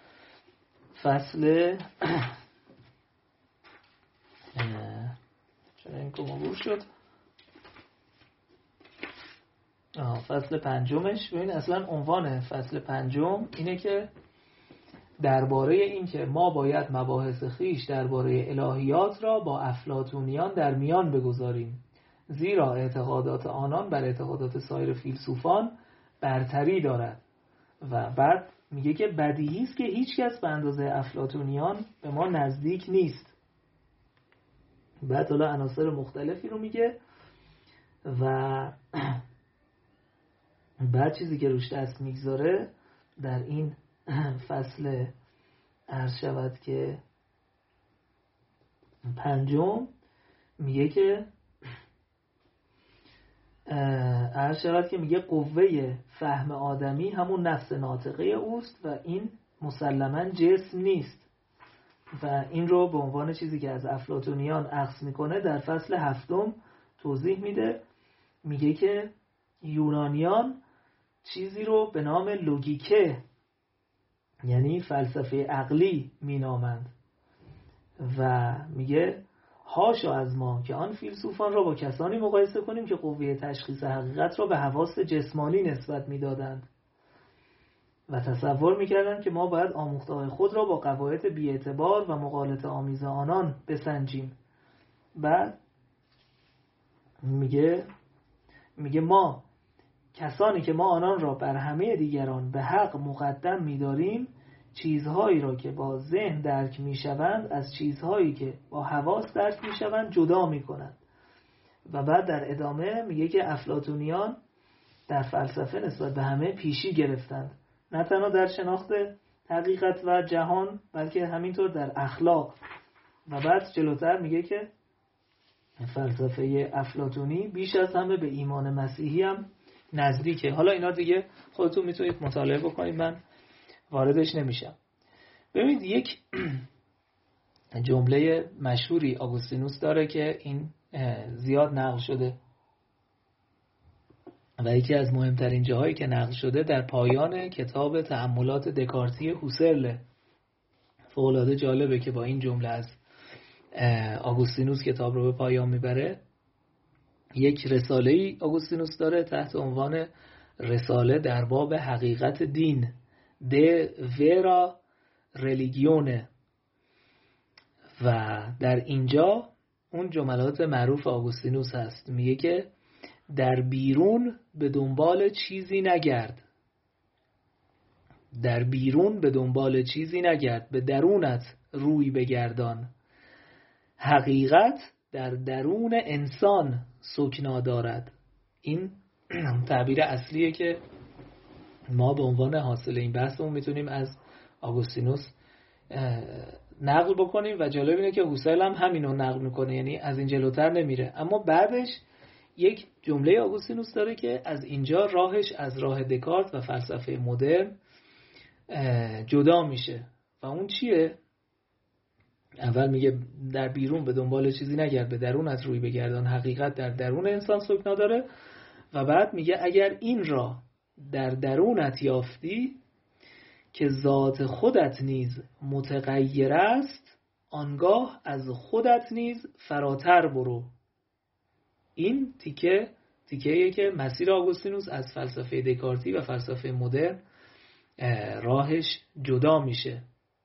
فصل چرا این کمابور شد آه فصل پنجمش. ببین اصلا عنوان فصل پنجم اینه که درباره این که ما باید مباحث خیش درباره الهیات را با افلاطونیان در میان بگذاریم، زیرا اعتقادات آنان بر اعتقادات سایر فیلسوفان برتری دارد. و بعد میگه که بدیهی است که هیچ کس به اندازه افلاطونیان به ما نزدیک نیست. بعد حالا عناصر مختلفی رو میگه و بعد چیزی که روش دست میگذاره در این فصل عرض شود که پنجم میگه که عرض شود که میگه قوه فهم آدمی همون نفس ناطقه اوست و این مسلماً جسم نیست و این رو به عنوان چیزی که از افلاطونیان اخذ میکنه در فصل هفتم توضیح میده. میگه که یونانیان چیزی رو به نام لوگیکه یعنی فلسفه عقلی مینامند و میگه هاشا از ما که آن فیلسوفان را با کسانی مقایسه کنیم که قوه تشخیص حقیقت را به حواس جسمانی نسبت میدادند و تصور میکردند که ما باید آموخته‌های خود را با قواعد بی‌اعتبار و مغالطه آمیز آنان بسنجیم. بعد میگه میگه ما کسانی که ما آنان را بر همه دیگران به حق مقدم می‌داریم چیزهایی را که با ذهن درک می‌شوند از چیزهایی که با حواس درک می‌شوند جدا می‌کنند. و بعد در ادامه میگه که افلاطونیان در فلسفه نسبت به همه پیشی گرفتند، نه تنها در شناخت حقیقت و جهان بلکه همینطور در اخلاق. و بعد جلوتر میگه که فلسفه افلاطونی بیش از همه به ایمان مسیحی هم نزدیکه. حالا اینا دیگه خودتون میتونید مطالعه بکنید، من واردش نمیشم. ببینید یک جمله مشهوری آگوستینوس داره که این زیاد نقل شده و یکی از مهمترین جاهایی که نقل شده در پایان کتاب تأملات دکارتی هوسرل. فوق‌العاده جالبه که با این جمله از آگوستینوس کتاب رو به پایان میبره. یک رساله‌ای آگوستینوس داره تحت عنوان رساله در باب حقیقت دین، د ورا ریلیگیونه، و در اینجا اون جملات معروف آگوستینوس هست. میگه که در بیرون به دنبال چیزی نگرد، در بیرون به دنبال چیزی نگرد، به درونت روی بگردان. حقیقت در درون انسان سکنا دارد. این تعبیر اصلیه که ما به عنوان حاصل این بحثمون میتونیم از آگوستینوس نقل بکنیم و جالب اینه که هوسرل هم همینو نقل میکنه، یعنی از این جلوتر نمیره. اما بعدش یک جمله آگوستینوس داره که از اینجا راهش از راه دکارت و فلسفه مدرن جدا میشه و اون چیه؟ اول میگه در بیرون به دنبال چیزی نگرد، به درونت روی بگردان، حقیقت در درون انسان سکنا داره. و بعد میگه اگر این را در درونت یافتی که ذات خودت نیز متغیر است، آنگاه از خودت نیز فراتر برو. این تیکه تیکه‌ایه که مسیر آگوستینوس از فلسفه دکارتی و فلسفه مدرن راهش جدا میشه.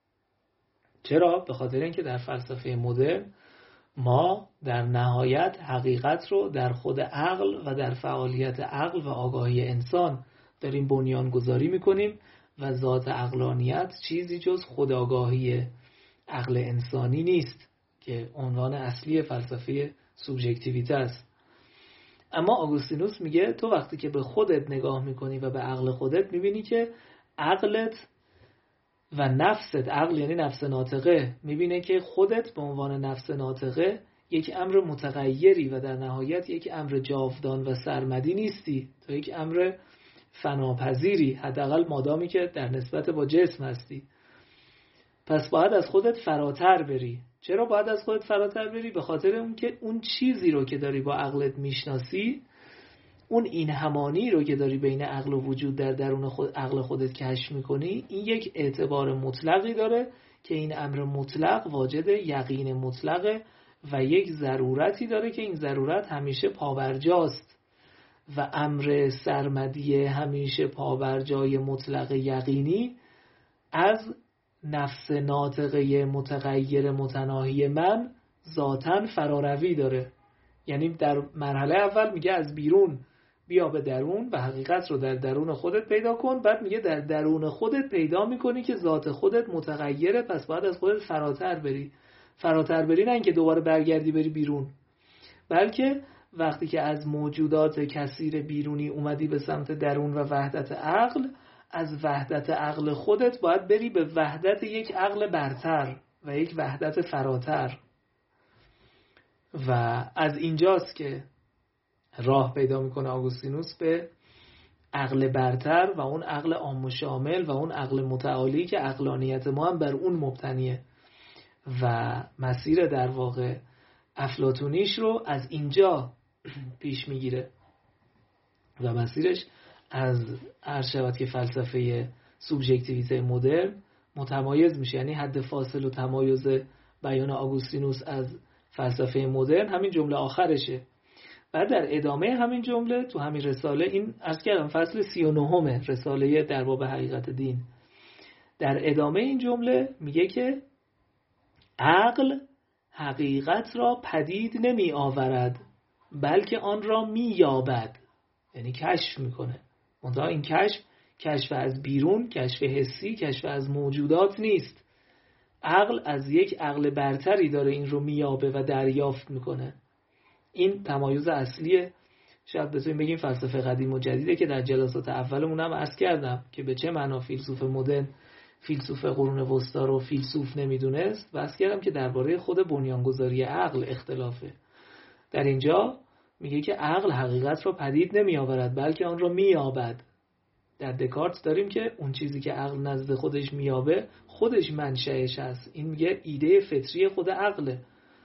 چرا؟ به خاطر اینکه در فلسفه مدرن ما در نهایت حقیقت رو در خود عقل و در فعالیت عقل و آگاهی انسان داریم بنیان گذاری میکنیم و ذات عقلانیت چیزی جز خودآگاهی عقل انسانی نیست که عنوان اصلی فلسفه سوبژکتیویته است. اما آگوستینوس میگه تو وقتی که به خودت نگاه میکنی و به عقل خودت، میبینی که عقلت و نفست، عقل یعنی نفس ناطقه، میبینه که خودت به عنوان نفس ناطقه یک امر متغیری و در نهایت یک امر جاودان و سرمدی نیستی، تو یک امر فناپذیری، حداقل مادامی که در نسبت با جسم هستی. پس باید از خودت فراتر بری. چرا باید از خودت فراتر بری؟ به خاطر اون که اون چیزی رو که داری با عقلت میشناسی، اون این همانی رو که داری بین عقل و وجود در درون خود عقل خودت کشف میکنی، این یک اعتبار مطلقی داره که این امر مطلق واجد یقین مطلقه و یک ضرورتی داره که این ضرورت همیشه پابرجاست و امر سرمدی همیشه پابرجای مطلق یقینی از نفس ناطقه متغیر متناهی من ذاتاً فراروی داره. یعنی در مرحله اول میگه از بیرون بیا به درون و حقیقت رو در درون خودت پیدا کن، بعد میگه در درون خودت پیدا میکنی که ذات خودت متغیره، پس باید از خودت فراتر بری. فراتر بری نه اینکه دوباره برگردی بری بیرون، بلکه وقتی که از موجودات کثیر بیرونی اومدی به سمت درون و وحدت عقل، از وحدت عقل خودت باید بری به وحدت یک عقل برتر و یک وحدت فراتر. و از اینجاست که راه پیدا میکنه آگوستینوس به عقل برتر و اون عقل عام و شامل و اون عقل متعالی که عقلانیت ما هم بر اون مبتنیه و مسیر در واقع افلاطونیش رو از اینجا پیش میگیره و مسیرش از عرض شود که فلسفه سوبژکتیویته مدرن متمایز میشه. یعنی حد فاصل و تمایز بیان آگوستینوس از فلسفه مدرن همین جمله آخرشه. بعد در ادامه همین جمله تو همین رساله، این عرض کردم فصل سی و نهم رساله در باب حقیقت دین، در ادامه این جمله میگه که عقل حقیقت را پدید نمی آورد بلکه آن را می یابد، یعنی کشف میکنه. منتها این کشف کشف از بیرون، کشف حسی، کشف از موجودات نیست. عقل از یک عقل برتری داره این رو میابه و دریافت میکنه. این تمایز اصلیه، شاید بتونیم بگیم فلسفه قدیم و جدیده که در جلسات اولمون هم عرض کردم که به چه معنا فیلسوف مدرن فیلسوف قرون وسطا رو فیلسوف نمیدونست و عرض کردم که درباره خود بنیانگذاری عقل اختلافه. در اینجا میگه که عقل حقیقت را پدید نمی آورد بلکه آن را میابد. در دکارت داریم که اون چیزی که عقل نزد خودش میابه خودش منشأش هست. این میگه ایده فطری خود عقله.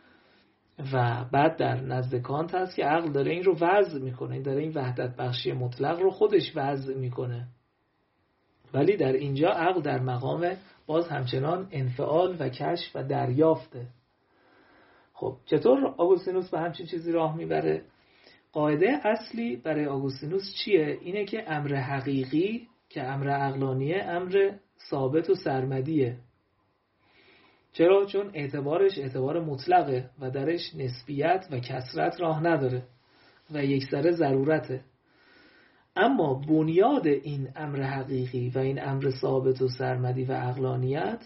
و بعد در نزد کانت هست که عقل داره این رو وضع میکنه، این داره این وحدت بخشی مطلق رو خودش وضع میکنه. ولی در اینجا عقل در مقام باز همچنان انفعال و کشف و دریافته. خب چطور آگوستینوس به همچین چیزی راه میبره؟ قاعده اصلی برای آگوستینوس چیه؟ اینه که امر حقیقی که امر عقلانیه امر ثابت و سرمدیه. چرا؟ چون اعتبارش اعتبار مطلقه و درش نسبیت و کثرت راه نداره و یکسره ضرورته. اما بنیاد این امر حقیقی و این امر ثابت و سرمدی و عقلانیت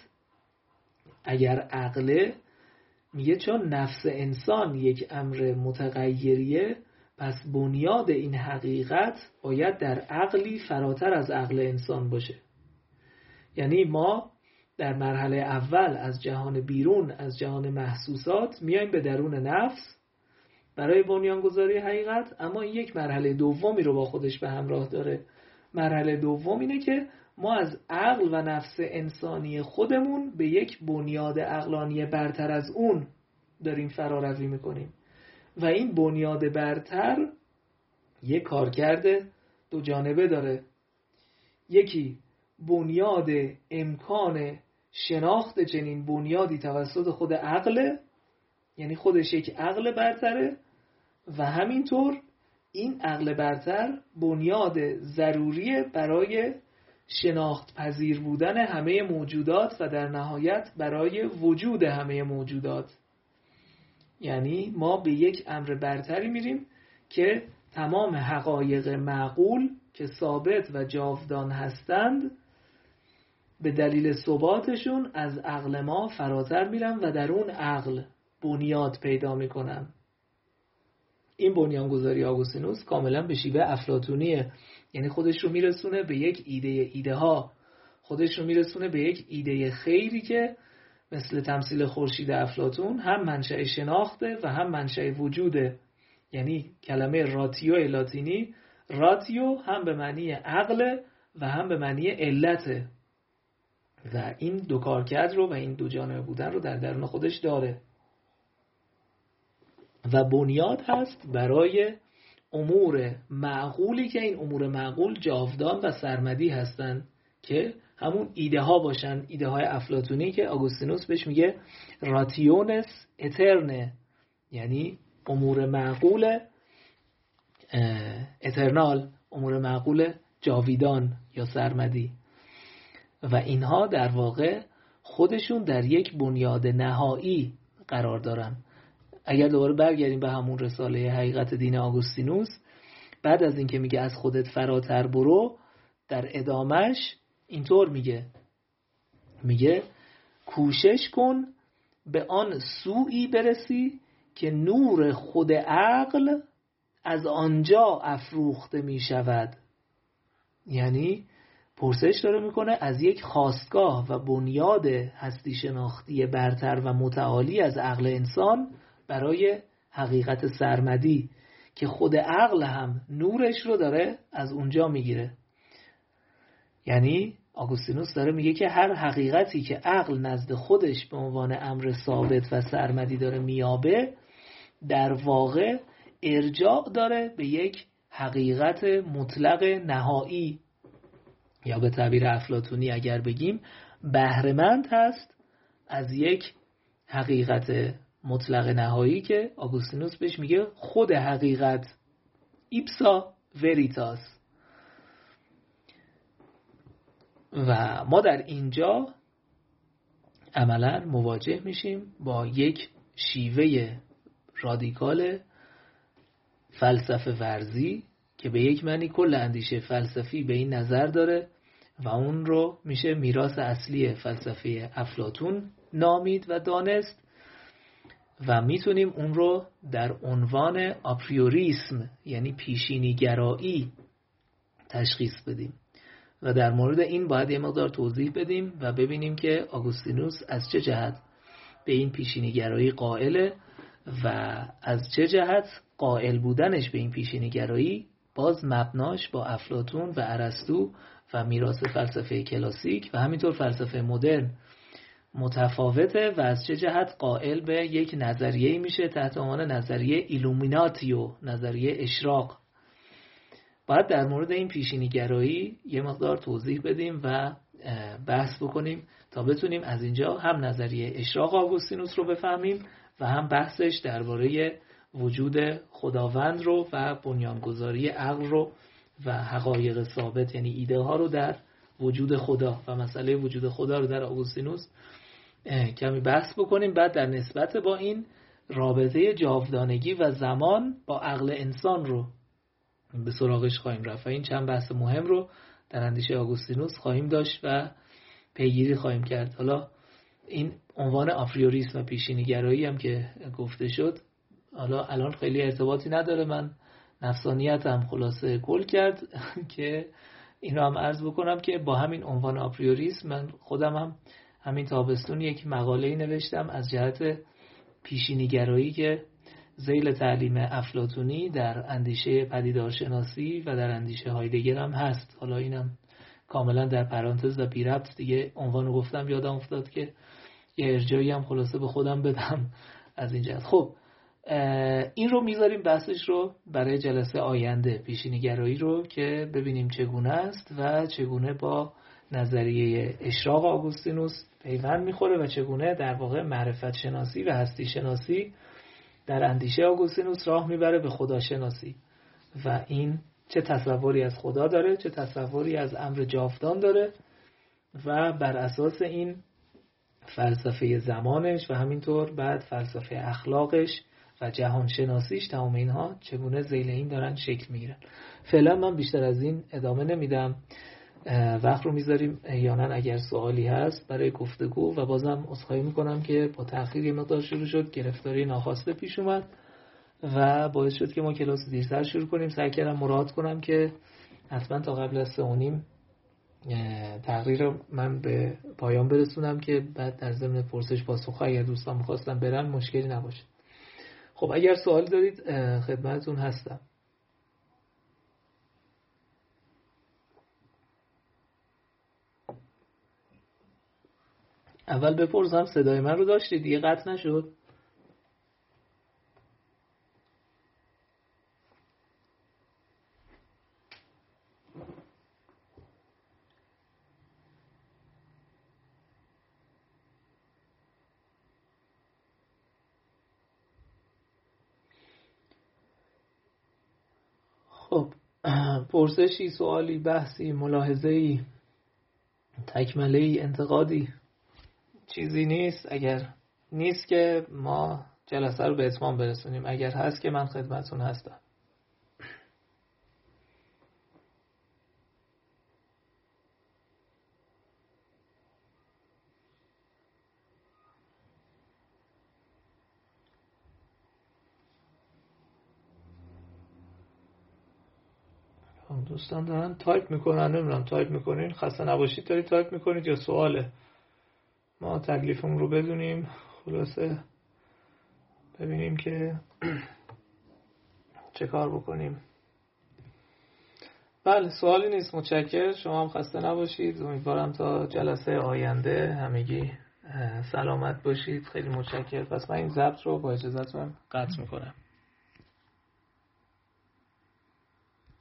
اگر عقله، میگه چون نفس انسان یک امر متغیریه، پس بنیاد این حقیقت باید در عقلی فراتر از عقل انسان باشه. یعنی ما در مرحله اول از جهان بیرون، از جهان محسوسات میایم به درون نفس برای بنیانگذاری حقیقت، اما این یک مرحله دومی رو با خودش به همراه داره. مرحله دوم اینه که ما از عقل و نفس انسانی خودمون به یک بنیاد عقلانی برتر از اون داریم فراروی میکنیم و این بنیاد برتر یک کارکرد دو جانبه داره. یکی بنیاد امکان شناخت چنین بنیادی توسط خود عقل، یعنی خودش یک عقل برتره، و همینطور این عقل برتر بنیاد ضروریه برای شناخت پذیر بودن همه موجودات و در نهایت برای وجود همه موجودات. یعنی ما به یک امر برتری میریم که تمام حقایق معقول که ثابت و جاودان هستند به دلیل ثباتشون از عقل ما فراتر میرن و در اون عقل بنیاد پیدا میکنن. این بنیانگذاری آگوستینوس کاملا به شیوه افلاطونیه، یعنی خودش رو میرسونه به یک ایده ایده ها، خودش رو میرسونه به یک ایده خیری که مثل تمثیل خورشید افلاطون هم منشأ شناخته و هم منشأ وجوده. یعنی کلمه راتیو لاتینی، راتیو هم به معنی عقل و هم به معنی علته و این دو کارکرد رو و این دو جانبه بودن رو در درون خودش داره و بنیاد هست برای امور معقولی که این امور معقول جاودان و سرمدی هستند که همون ایده ها باشن، ایده های افلاطونی که آگوستینوس بهش میگه راتیونس اترنه، یعنی امور معقول اترنال، امور معقول جاویدان یا سرمدی، و اینها در واقع خودشون در یک بنیاد نهایی قرار دارن. اگر دوباره برگردیم به همون رساله حقیقت دین آگوستینوس، بعد از اینکه میگه از خودت فراتر برو، در ادامش اینطور میگه میگه کوشش کن به آن سویی برسی که نور خود عقل از آنجا افروخته میشود. یعنی پرسش داره میکنه از یک خاستگاه و بنیاد هستی شناختی برتر و متعالی از عقل انسان برای حقیقت سرمدی که خود عقل هم نورش رو داره از اونجا میگیره. یعنی آگوستینوس داره میگه که هر حقیقتی که عقل نزد خودش به عنوان امر ثابت و سرمدی داره میابه، در واقع ارجاع داره به یک حقیقت مطلق نهایی، یا به تعبیر افلاطونی اگر بگیم بهره‌مند هست از یک حقیقت مطلق نهایی که آگوستینوس بهش میگه خود حقیقت، ایپسا وریتاس. و ما در اینجا عملا مواجه میشیم با یک شیوه رادیکال فلسفه ورزی که به یک معنی کل اندیشه فلسفی به این نظر داره و اون رو میشه میراث اصلی فلسفه افلاطون نامید و دانست و میتونیم اون رو در عنوان آپریوریسم یعنی پیشینی گرایی تشخیص بدیم. و در مورد این باید یه مقدار توضیح بدیم و ببینیم که آگوستینوس از چه جهت به این پیشینی گرایی قائله و از چه جهت قائل بودنش به این پیشینی گرایی باز مبناش با افلاطون و ارسطو و میراث فلسفه کلاسیک و همینطور فلسفه مدرن متفاوته و از چه جهت قائل به یک نظریه میشه تحت عنوان نظریه ایلومیناتیو، نظریه اشراق. باید در مورد این پیشینی گرایی یه مقدار توضیح بدیم و بحث بکنیم تا بتونیم از اینجا هم نظریه اشراق آگوستینوس رو بفهمیم و هم بحثش درباره وجود خداوند رو و بنیانگذاری عقل رو و حقایق ثابت یعنی ایده ها رو در وجود خدا و مسئله وجود خدا رو در آگوستینوس کمی بحث بکنیم. بعد در نسبت با این رابطه جاودانگی و زمان با عقل انسان رو به سراغش خواهیم رفت و این چند بحث مهم رو در اندیشه آگوستینوس خواهیم داشت و پیگیری خواهیم کرد. حالا این عنوان آپریوریسم و پیشینی گرایی هم که گفته شد حالا الان خیلی ارتباطی نداره، من نفسانیتم خلاصه گل کرد که این رو هم عرض بکنم که با همین عنوان آپریوریسم من خودم هم همین تابستون یک مقاله‌ای نوشتم از جهت پیشینی گرایی که ذیل تعلیم افلاطونی در اندیشه پدیدارشناسی و در اندیشه هایدگر هم هست. حالا اینم کاملا در پرانتز و بی ربط دیگه عنوانو گفتم یادم افتاد که یه ارجایی هم خلاصه به خودم بدم از این جهت. خب این رو میذاریم بحثش رو برای جلسه آینده، پیشینی گرایی رو که ببینیم چگونه است و چگونه با نظریه اشراق آگوستینوس پیوند میخوره و چگونه در واقع معرفت شناسی و هستی شناسی در اندیشه آگوستینوس راه میبره به خداشناسی و این چه تصوری از خدا داره، چه تصوری از امر جاودان داره و بر اساس این فلسفه زمانش و همینطور بعد فلسفه اخلاقش و جهان شناسیش تمام اینها چگونه ذیل این دارن شکل میگیرن. فعلا من بیشتر از این ادامه نمیدم، وقت رو میذاریم احیانا اگر سوالی هست برای گفتگو و بازم عذرخواهی میکنم که با تأخیر یه مقدار شروع شد، گرفتاری ناخواسته پیش اومد و باعث شد که ما کلاس دیرتر شروع کنیم. سعی کردم مراعات کنم که حتما تا قبل از سه و نیم تقریر من به پایان برسونم که بعد در ضمن پرسش پاسخ اگر دوستان می‌خواستن برن مشکلی نباشه. خب اگر سوال دارید خدمتتون هستم. اول بپرسم صدای من رو داشتید دیگه قطع نشد؟ خب پرسشی، سوالی، بحثی، ملاحظه‌ای، تکمله‌ای، انتقادی چیزی نیست؟ اگر نیست که ما جلسه رو به اتمام برسونیم، اگر هست که من خدمتتون هستم. دوستان دارن تایپ میکنن، نمیدونم تایپ میکنین، خسته نباشید دارید تایپ میکنید یا سواله؟ ما تکلیفمون رو بدونیم، خلاصه ببینیم که چه کار بکنیم. بله سوالی نیست، متشکرم. شما هم خسته نباشید. امیدوارم تا جلسه آینده همگی سلامت باشید. خیلی متشکرم. پس من این ضبط رو با اجازهتون قطع میکنم.